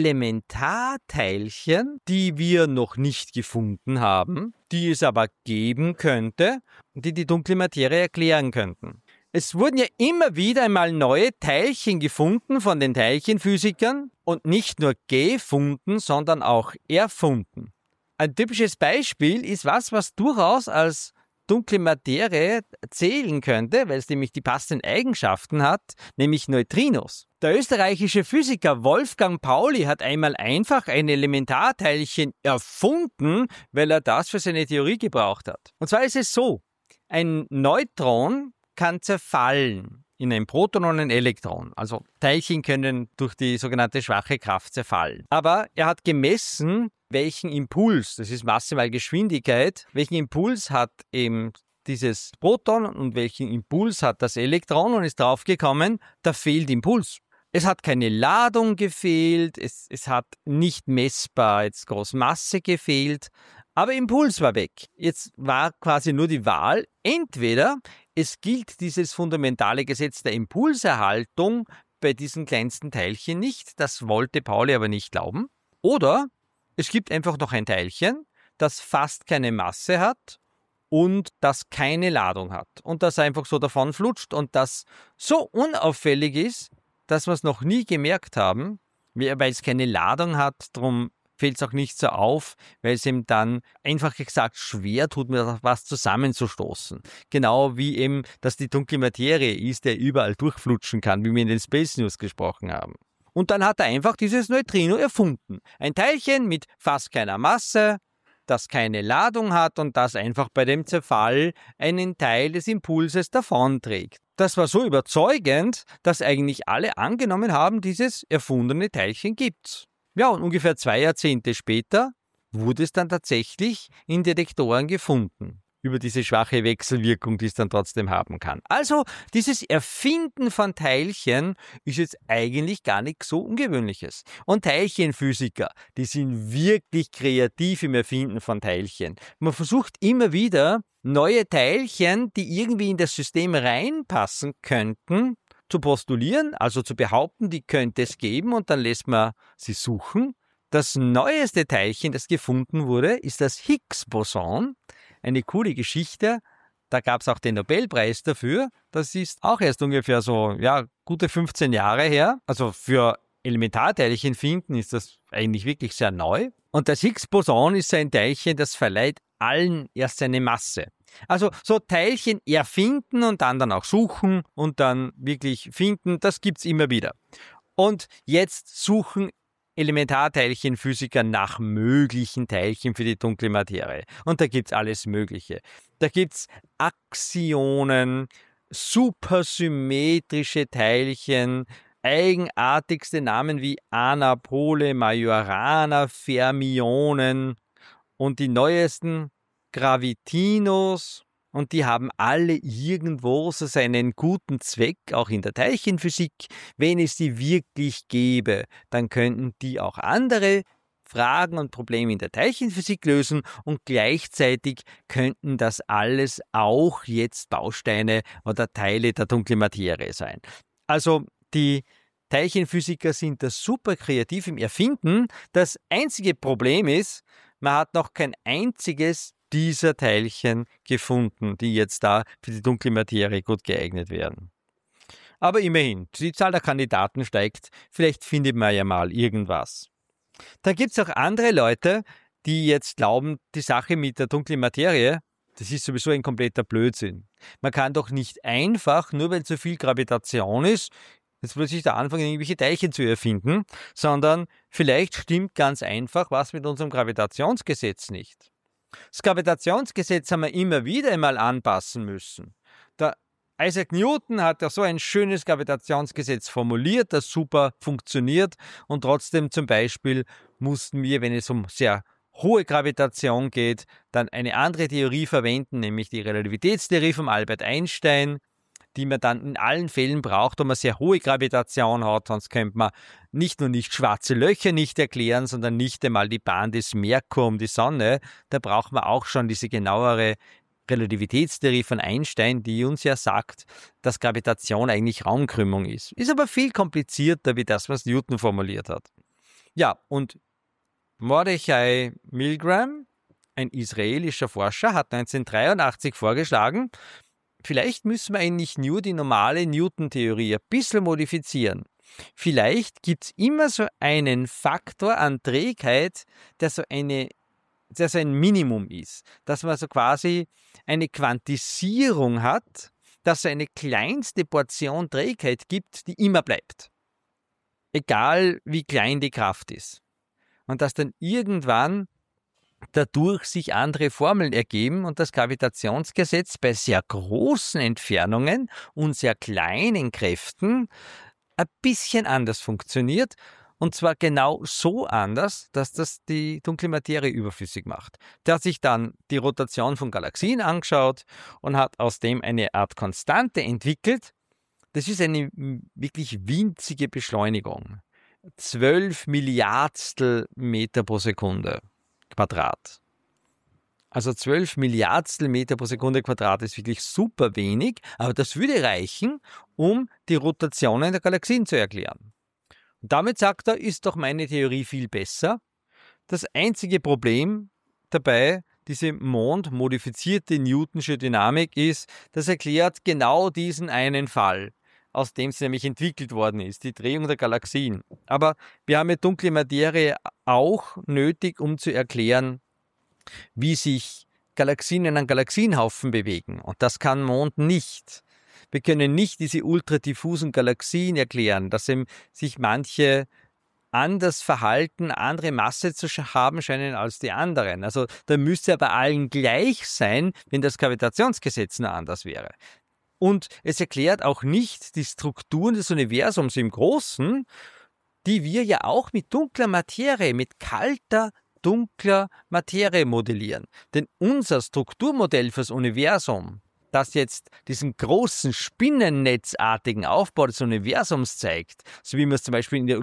Elementarteilchen, die wir noch nicht gefunden haben, die es aber geben könnte, die die dunkle Materie erklären könnten. Es wurden ja immer wieder einmal neue Teilchen gefunden von den Teilchenphysikern und nicht nur gefunden, sondern auch erfunden. Ein typisches Beispiel ist was, was durchaus als dunkle Materie zählen könnte, weil es nämlich die passenden Eigenschaften hat, nämlich Neutrinos. Der österreichische Physiker Wolfgang Pauli hat einmal einfach ein Elementarteilchen erfunden, weil er das für seine Theorie gebraucht hat. Und zwar ist es so, ein Neutron kann zerfallen in ein Proton und ein Elektron. Also Teilchen können durch die sogenannte schwache Kraft zerfallen. Aber er hat gemessen, welchen Impuls, das ist Masse mal Geschwindigkeit, welchen Impuls hat eben dieses Proton und welchen Impuls hat das Elektron und ist draufgekommen, da fehlt Impuls. Es hat keine Ladung gefehlt, es, es hat nicht messbar jetzt groß Masse gefehlt, aber Impuls war weg. Jetzt war quasi nur die Wahl, entweder es gilt dieses fundamentale Gesetz der Impulserhaltung bei diesen kleinsten Teilchen nicht, das wollte Pauli aber nicht glauben, oder es gibt einfach noch ein Teilchen, das fast keine Masse hat und das keine Ladung hat und das einfach so davon flutscht und das so unauffällig ist, dass wir es noch nie gemerkt haben, weil es keine Ladung hat, darum fällt es auch nicht so auf, weil es ihm dann einfach gesagt schwer tut, mit was zusammenzustoßen. Genau wie eben, dass die dunkle Materie ist, der überall durchflutschen kann, wie wir in den Space News gesprochen haben. Und dann hat er einfach dieses Neutrino erfunden. Ein Teilchen mit fast keiner Masse, das keine Ladung hat und das einfach bei dem Zerfall einen Teil des Impulses davonträgt. Das war so überzeugend, dass eigentlich alle angenommen haben, dieses erfundene Teilchen gibt's. Ja, und ungefähr zwei Jahrzehnte später wurde es dann tatsächlich in Detektoren gefunden. Über diese schwache Wechselwirkung, die es dann trotzdem haben kann. Also, dieses Erfinden von Teilchen ist jetzt eigentlich gar nichts so Ungewöhnliches. Und Teilchenphysiker, die sind wirklich kreativ im Erfinden von Teilchen. Man versucht immer wieder, neue Teilchen, die irgendwie in das System reinpassen könnten, zu postulieren, also zu behaupten, die könnte es geben und dann lässt man sie suchen. Das neueste Teilchen, das gefunden wurde, ist das Higgs-Boson. Eine coole Geschichte. Da gab es auch den Nobelpreis dafür. Das ist auch erst ungefähr so, ja, gute fünfzehn Jahre her. Also für Elementarteilchen finden ist das eigentlich wirklich sehr neu. Und das Higgs-Boson ist ein Teilchen, das verleiht allen erst seine Masse. Also so Teilchen erfinden und dann, dann auch suchen und dann wirklich finden, das gibt's immer wieder. Und jetzt suchen Elementarteilchenphysiker nach möglichen Teilchen für die dunkle Materie. Und da gibt's alles Mögliche. Da gibt's Aktionen, supersymmetrische Teilchen, eigenartigste Namen wie Anapole, Majorana, Fermionen und die neuesten Gravitinos. Und die haben alle irgendwo so seinen guten Zweck, auch in der Teilchenphysik. Wenn es die wirklich gäbe, dann könnten die auch andere Fragen und Probleme in der Teilchenphysik lösen und gleichzeitig könnten das alles auch jetzt Bausteine oder Teile der dunklen Materie sein. Also die Teilchenphysiker sind da super kreativ im Erfinden. Das einzige Problem ist, man hat noch kein einziges dieser Teilchen gefunden, die jetzt da für die dunkle Materie gut geeignet werden. Aber immerhin, die Zahl der Kandidaten steigt, vielleicht findet man ja mal irgendwas. Dann gibt es auch andere Leute, die jetzt glauben, die Sache mit der dunklen Materie, das ist sowieso ein kompletter Blödsinn. Man kann doch nicht einfach, nur weil zu viel Gravitation ist, jetzt plötzlich da anfangen, irgendwelche Teilchen zu erfinden, sondern vielleicht stimmt ganz einfach was mit unserem Gravitationsgesetz nicht. Das Gravitationsgesetz haben wir immer wieder einmal anpassen müssen. Der Isaac Newton hat ja so ein schönes Gravitationsgesetz formuliert, das super funktioniert und trotzdem zum Beispiel mussten wir, wenn es um sehr hohe Gravitation geht, dann eine andere Theorie verwenden, nämlich die Relativitätstheorie von Albert Einstein, die man dann in allen Fällen braucht, wenn man sehr hohe Gravitation hat, sonst könnte man nicht nur nicht schwarze Löcher nicht erklären, sondern nicht einmal die Bahn des Merkur um die Sonne. Da braucht man auch schon diese genauere Relativitätstheorie von Einstein, die uns ja sagt, dass Gravitation eigentlich Raumkrümmung ist. Ist aber viel komplizierter wie das, was Newton formuliert hat. Ja, und Mordechai Milgram, ein israelischer Forscher, hat neunzehnhundertdreiundachtzig vorgeschlagen, vielleicht müssen wir eigentlich nur die normale Newton-Theorie ein bisschen modifizieren. Vielleicht gibt es immer so einen Faktor an Trägheit, der so eine das ein Minimum ist, dass man so quasi eine Quantisierung hat, dass es eine kleinste Portion Trägheit gibt, die immer bleibt. Egal wie klein die Kraft ist. Und dass dann irgendwann dadurch sich andere Formeln ergeben und das Gravitationsgesetz bei sehr großen Entfernungen und sehr kleinen Kräften ein bisschen anders funktioniert. Und zwar genau so anders, dass das die dunkle Materie überflüssig macht. Der hat sich dann die Rotation von Galaxien angeschaut und hat aus dem eine Art Konstante entwickelt. Das ist eine wirklich winzige Beschleunigung. Zwölf Milliardstel Meter pro Sekunde Quadrat. Also zwölf Milliardstel Meter pro Sekunde Quadrat ist wirklich super wenig, aber das würde reichen, um die Rotationen der Galaxien zu erklären. Und damit sagt er, ist doch meine Theorie viel besser. Das einzige Problem dabei, diese mondmodifizierte Newtonsche Dynamik ist, das erklärt genau diesen einen Fall, aus dem sie nämlich entwickelt worden ist, die Drehung der Galaxien. Aber wir haben mit dunkle Materie auch nötig, um zu erklären, wie sich Galaxien in einem Galaxienhaufen bewegen. Und das kann Mond nicht. Wir können nicht diese ultradiffusen Galaxien erklären, dass eben sich manche anders verhalten, andere Masse zu haben scheinen als die anderen. Also da müsste aber allen gleich sein, wenn das Gravitationsgesetz nur anders wäre. Und es erklärt auch nicht die Strukturen des Universums im Großen, die wir ja auch mit dunkler Materie, mit kalter, dunkler Materie modellieren. Denn unser Strukturmodell fürs Universum, das jetzt diesen großen spinnennetzartigen Aufbau des Universums zeigt, so wie man es zum Beispiel in der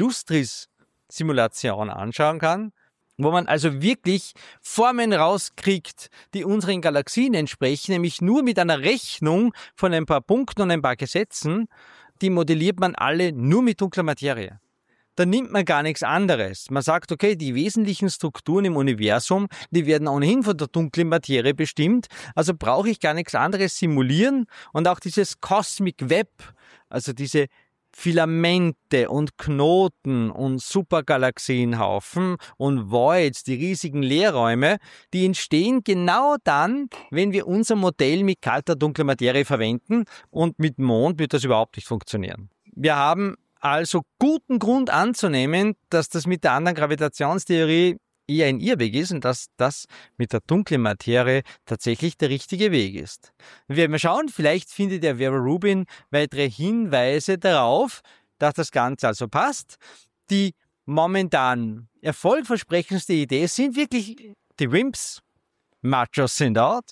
Illustris-Simulation anschauen kann, wo man also wirklich Formen rauskriegt, die unseren Galaxien entsprechen, nämlich nur mit einer Rechnung von ein paar Punkten und ein paar Gesetzen, die modelliert man alle nur mit dunkler Materie. Da nimmt man gar nichts anderes. Man sagt, okay, die wesentlichen Strukturen im Universum, die werden ohnehin von der dunklen Materie bestimmt, also brauche ich gar nichts anderes simulieren und auch dieses Cosmic Web, also diese Filamente und Knoten und Supergalaxienhaufen und Voids, die riesigen Leerräume, die entstehen genau dann, wenn wir unser Modell mit kalter, dunkler Materie verwenden, und mit Mond wird das überhaupt nicht funktionieren. Wir haben also guten Grund anzunehmen, dass das mit der anderen Gravitationstheorie eher ein Irrweg ist und dass das mit der dunklen Materie tatsächlich der richtige Weg ist. Wir werden mal schauen, vielleicht findet der Vera Rubin weitere Hinweise darauf, dass das Ganze also passt. Die momentan erfolgversprechendste Idee sind wirklich die Wimps. Machos sind out.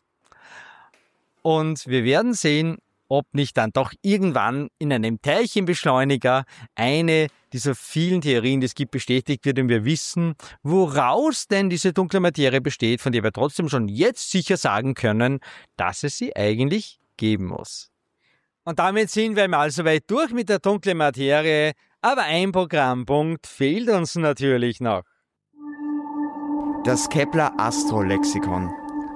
Und wir werden sehen, ob nicht dann doch irgendwann in einem Teilchenbeschleuniger eine dieser vielen Theorien, die es gibt, bestätigt wird und wir wissen, woraus denn diese dunkle Materie besteht, von der wir trotzdem schon jetzt sicher sagen können, dass es sie eigentlich geben muss. Und damit sind wir mal so weit durch mit der dunklen Materie, aber ein Programmpunkt fehlt uns natürlich noch. Das Kepler-Astro-Lexikon.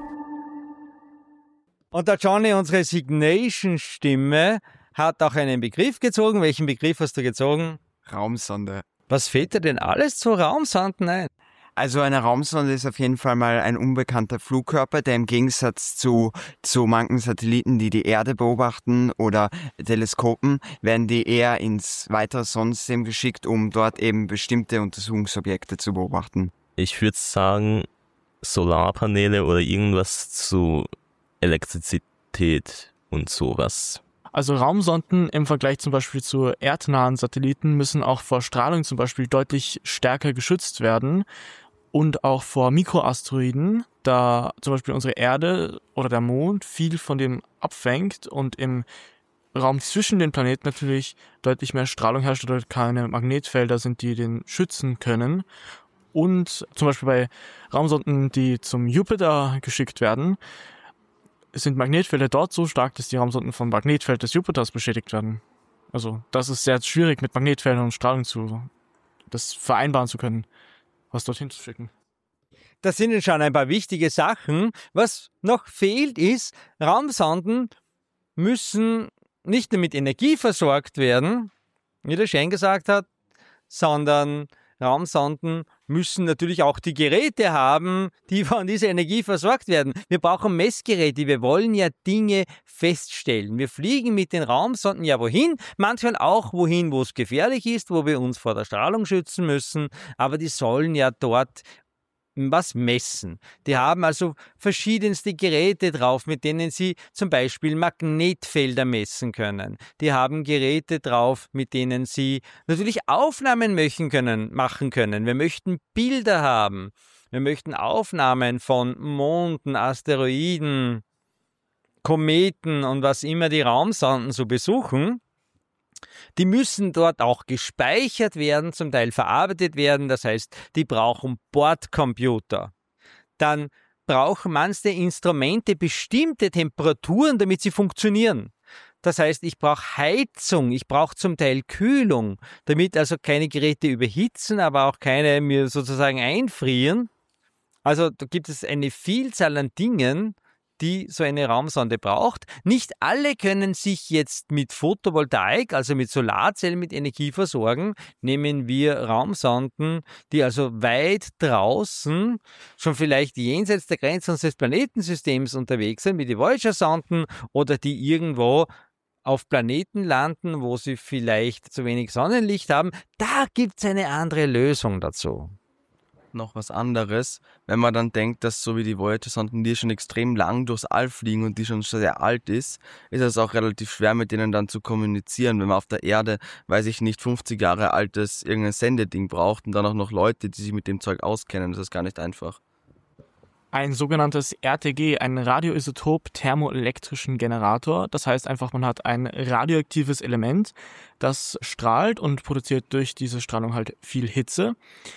Und der Johnny, unsere Signation-Stimme, hat auch einen Begriff gezogen. Welchen Begriff hast du gezogen? Raumsonde. Was fällt dir denn alles zu Raumsonden ein? Also eine Raumsonde ist auf jeden Fall mal ein unbekannter Flugkörper, der im Gegensatz zu, zu manchen Satelliten, die die Erde beobachten oder Teleskopen, werden die eher ins weitere Sonnensystem geschickt, um dort eben bestimmte Untersuchungsobjekte zu beobachten. Ich würde sagen, Solarpaneele oder irgendwas zu Elektrizität und sowas. Also Raumsonden im Vergleich zum Beispiel zu erdnahen Satelliten müssen auch vor Strahlung zum Beispiel deutlich stärker geschützt werden und auch vor Mikroasteroiden, da zum Beispiel unsere Erde oder der Mond viel von dem abfängt und im Raum zwischen den Planeten natürlich deutlich mehr Strahlung herrscht oder keine Magnetfelder sind, die den schützen können. Und zum Beispiel bei Raumsonden, die zum Jupiter geschickt werden, sind Magnetfelder dort so stark, dass die Raumsonden vom Magnetfeld des Jupiters beschädigt werden. Also das ist sehr schwierig, mit Magnetfeldern und Strahlung zu das vereinbaren zu können, was dorthin zu schicken. Das sind schon ein paar wichtige Sachen. Was noch fehlt ist, Raumsonden müssen nicht nur mit Energie versorgt werden, wie der Shane gesagt hat, sondern Raumsonden müssen natürlich auch die Geräte haben, die von dieser Energie versorgt werden. Wir brauchen Messgeräte, wir wollen ja Dinge feststellen. Wir fliegen mit den Raumsonden ja wohin, manchmal auch wohin, wo es gefährlich ist, wo wir uns vor der Strahlung schützen müssen, aber die sollen ja dort was messen. Die haben also verschiedenste Geräte drauf, mit denen sie zum Beispiel Magnetfelder messen können. Die haben Geräte drauf, mit denen sie natürlich Aufnahmen machen können, machen können. Wir möchten Bilder haben. Wir möchten Aufnahmen von Monden, Asteroiden, Kometen und was immer die Raumsonden so besuchen. Die müssen dort auch gespeichert werden, zum Teil verarbeitet werden. Das heißt, die brauchen Bordcomputer. Dann brauchen manche Instrumente bestimmte Temperaturen, damit sie funktionieren. Das heißt, ich brauche Heizung, ich brauche zum Teil Kühlung, damit also keine Geräte überhitzen, aber auch keine mir sozusagen einfrieren. Also da gibt es eine Vielzahl an Dingen, die so eine Raumsonde braucht. Nicht alle können sich jetzt mit Photovoltaik, also mit Solarzellen, mit Energie versorgen. Nehmen wir Raumsonden, die also weit draußen, schon vielleicht jenseits der Grenzen unseres Planetensystems unterwegs sind, wie die Voyager-Sonden, oder die irgendwo auf Planeten landen, wo sie vielleicht zu wenig Sonnenlicht haben. Da gibt es eine andere Lösung dazu. Noch was anderes, wenn man dann denkt, dass so wie die Voyager-Sonden, die schon extrem lang durchs All fliegen und die schon sehr alt ist, ist es auch relativ schwer, mit denen dann zu kommunizieren. Wenn man auf der Erde, weiß ich nicht, fünfzig Jahre altes irgendein Sendeding braucht und dann auch noch Leute, die sich mit dem Zeug auskennen, das ist gar nicht einfach. Ein sogenanntes R T G, einen radioisotop-thermoelektrischen Generator. Das heißt einfach, man hat ein radioaktives Element, das strahlt und produziert durch diese Strahlung halt viel Hitze.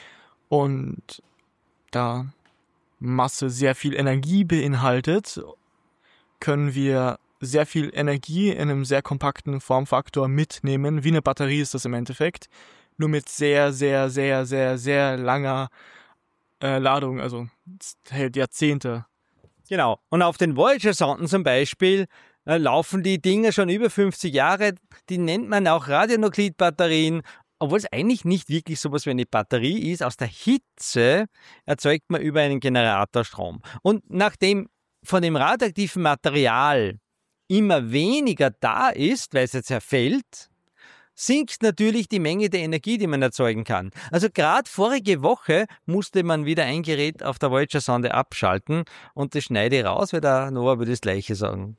Und da Masse sehr viel Energie beinhaltet, können wir sehr viel Energie in einem sehr kompakten Formfaktor mitnehmen. Wie eine Batterie ist das im Endeffekt, nur mit sehr, sehr, sehr, sehr, sehr langer äh, Ladung. Also es hält Jahrzehnte. Genau. Und auf den Voyager-Sonden zum Beispiel äh, laufen die Dinger schon über fünfzig Jahre. Die nennt man auch Radionuklidbatterien. Obwohl es eigentlich nicht wirklich sowas wie eine Batterie ist, aus der Hitze erzeugt man über einen Generator Strom. Und nachdem von dem radioaktiven Material immer weniger da ist, weil es jetzt zerfällt, sinkt natürlich die Menge der Energie, die man erzeugen kann. Also gerade vorige Woche musste man wieder ein Gerät auf der Voyager-Sonde abschalten und das schneide raus, weil der Noah würde das Gleiche sagen.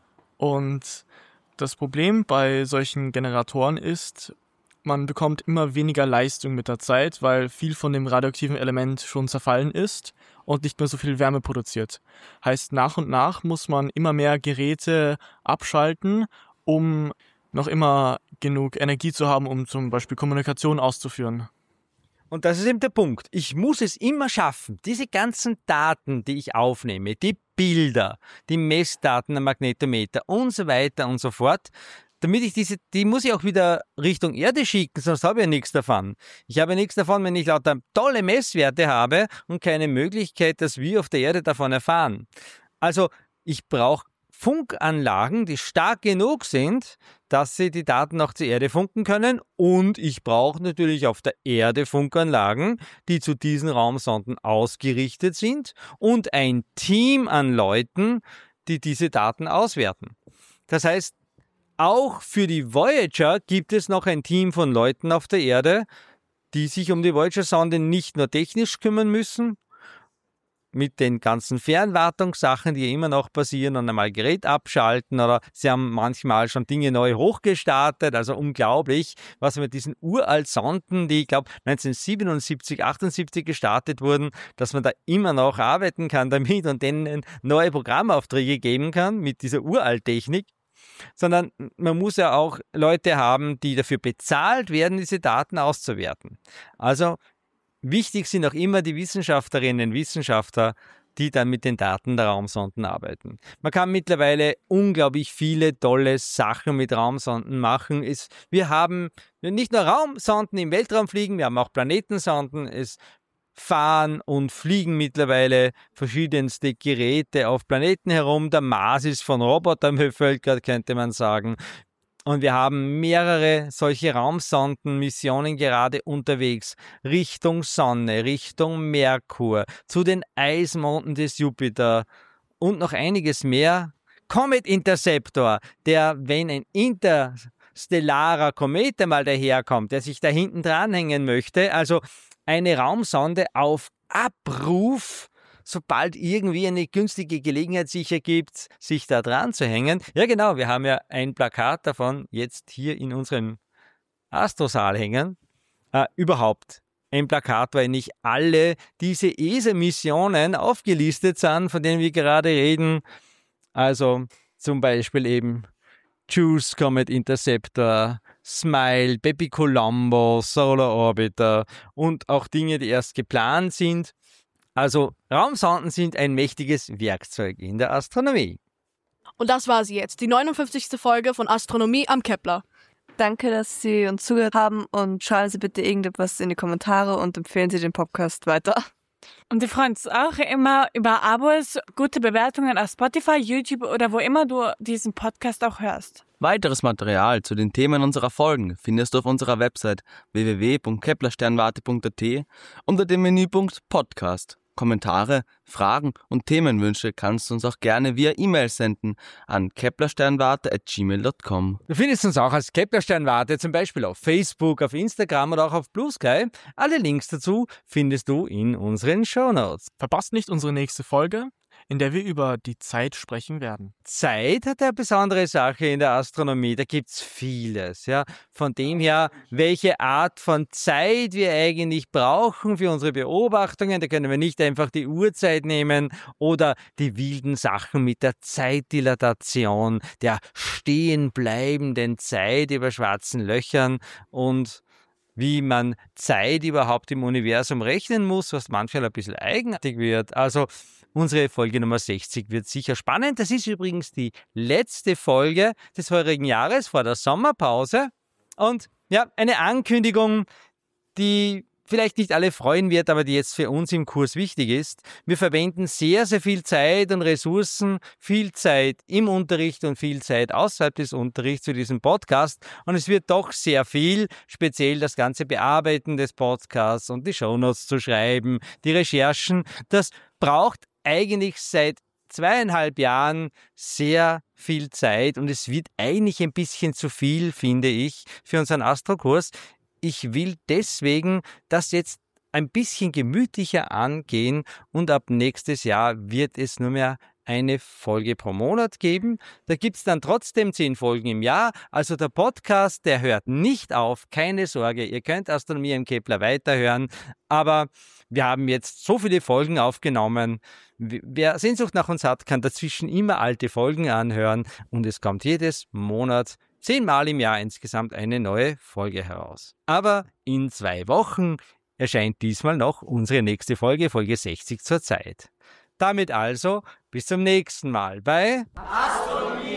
Und das Problem bei solchen Generatoren ist, man bekommt immer weniger Leistung mit der Zeit, weil viel von dem radioaktiven Element schon zerfallen ist und nicht mehr so viel Wärme produziert. Heißt, nach und nach muss man immer mehr Geräte abschalten, um noch immer genug Energie zu haben, um zum Beispiel Kommunikation auszuführen. Und das ist eben der Punkt. Ich muss es immer schaffen, diese ganzen Daten, die ich aufnehme, die Bilder, die Messdaten am Magnetometer und so weiter und so fort, damit ich diese, die muss ich auch wieder Richtung Erde schicken, sonst habe ich ja nichts davon. Ich habe nichts davon, wenn ich lauter tolle Messwerte habe und keine Möglichkeit, dass wir auf der Erde davon erfahren. Also ich brauche Funkanlagen, die stark genug sind, dass sie die Daten auch zur Erde funken können, und ich brauche natürlich auf der Erde Funkanlagen, die zu diesen Raumsonden ausgerichtet sind, und ein Team an Leuten, die diese Daten auswerten. Das heißt, auch für die Voyager gibt es noch ein Team von Leuten auf der Erde, die sich um die Voyager-Sonde nicht nur technisch kümmern müssen, mit den ganzen Fernwartungssachen, die immer noch passieren, und einmal Gerät abschalten, oder sie haben manchmal schon Dinge neu hochgestartet. Also unglaublich, was mit diesen uralt Sonden, die ich glaube neunzehnhundertsiebenundsiebzig, achtundsiebzig gestartet wurden, dass man da immer noch arbeiten kann damit und denen neue Programmaufträge geben kann mit dieser Uralttechnik. Sondern man muss ja auch Leute haben, die dafür bezahlt werden, diese Daten auszuwerten. Also wichtig sind auch immer die Wissenschaftlerinnen und Wissenschaftler, die dann mit den Daten der Raumsonden arbeiten. Man kann mittlerweile unglaublich viele tolle Sachen mit Raumsonden machen. Es, wir haben nicht nur Raumsonden im Weltraum fliegen, wir haben auch Planetensonden. Es fahren und fliegen mittlerweile verschiedenste Geräte auf Planeten herum. Der Mars ist von Robotern bevölkert, könnte man sagen. Und wir haben mehrere solche Raumsondenmissionen gerade unterwegs. Richtung Sonne, Richtung Merkur, zu den Eismonden des Jupiter und noch einiges mehr. Comet Interceptor, der, wenn ein interstellarer Komet einmal daherkommt, der sich da hinten dranhängen möchte, also eine Raumsonde auf Abruf, sobald irgendwie eine günstige Gelegenheit sich ergibt, sich da dran zu hängen. Ja genau, wir haben ja ein Plakat davon jetzt hier in unserem Astrosaal hängen. Äh, überhaupt ein Plakat, weil nicht alle diese E S A-Missionen aufgelistet sind, von denen wir gerade reden. Also zum Beispiel eben JUICE Comet Interceptor, SMILE, BepiColombo, Solar Orbiter und auch Dinge, die erst geplant sind. Also Raumsonden sind ein mächtiges Werkzeug in der Astronomie. Und das war sie jetzt, die neunundfünfzigste Folge von Astronomie am Kepler. Danke, dass Sie uns zugehört haben und schreiben Sie bitte irgendetwas in die Kommentare und empfehlen Sie den Podcast weiter. Und wir freuen uns auch immer über Abos, gute Bewertungen auf Spotify, YouTube oder wo immer du diesen Podcast auch hörst. Weiteres Material zu den Themen unserer Folgen findest du auf unserer Website w w w punkt keplersternwarte punkt a t unter dem Menüpunkt Podcast. Kommentare, Fragen und Themenwünsche kannst du uns auch gerne via E-Mail senden an keplersternwarte at gmail punkt com. Du findest uns auch als Keplersternwarte zum Beispiel auf Facebook, auf Instagram oder auch auf Blue Sky. Alle Links dazu findest du in unseren Shownotes. Verpasst nicht unsere nächste Folge, in der wir über die Zeit sprechen werden. Zeit hat eine besondere Sache in der Astronomie, da gibt's vieles. Ja. Von dem her, welche Art von Zeit wir eigentlich brauchen für unsere Beobachtungen, da können wir nicht einfach die Uhrzeit nehmen oder die wilden Sachen mit der Zeitdilatation, der stehenbleibenden Zeit über schwarzen Löchern und wie man Zeit überhaupt im Universum rechnen muss, was manchmal ein bisschen eigenartig wird. Also unsere Folge Nummer sechzig wird sicher spannend. Das ist übrigens die letzte Folge des heurigen Jahres vor der Sommerpause. Und ja, eine Ankündigung, die vielleicht nicht alle freuen wird, aber die jetzt für uns im Kurs wichtig ist. Wir verwenden sehr, sehr viel Zeit und Ressourcen, viel Zeit im Unterricht und viel Zeit außerhalb des Unterrichts für diesen Podcast. Und es wird doch sehr viel, speziell das ganze Bearbeiten des Podcasts und die Shownotes zu schreiben, die Recherchen. Das braucht eigentlich seit zweieinhalb Jahren sehr viel Zeit und es wird eigentlich ein bisschen zu viel, finde ich, für unseren Astrokurs. Ich will deswegen das jetzt ein bisschen gemütlicher angehen und ab nächstes Jahr wird es nur mehr eine Folge pro Monat geben. Da gibt es dann trotzdem zehn Folgen im Jahr. Also der Podcast, der hört nicht auf, keine Sorge. Ihr könnt Astronomie im Kepler weiterhören, aber wir haben jetzt so viele Folgen aufgenommen. Wer Sehnsucht nach uns hat, kann dazwischen immer alte Folgen anhören und es kommt jedes Monat zehnmal im Jahr insgesamt eine neue Folge heraus. Aber in zwei Wochen erscheint diesmal noch unsere nächste Folge, Folge sechzig zur Zeit. Damit also bis zum nächsten Mal bei Astronomie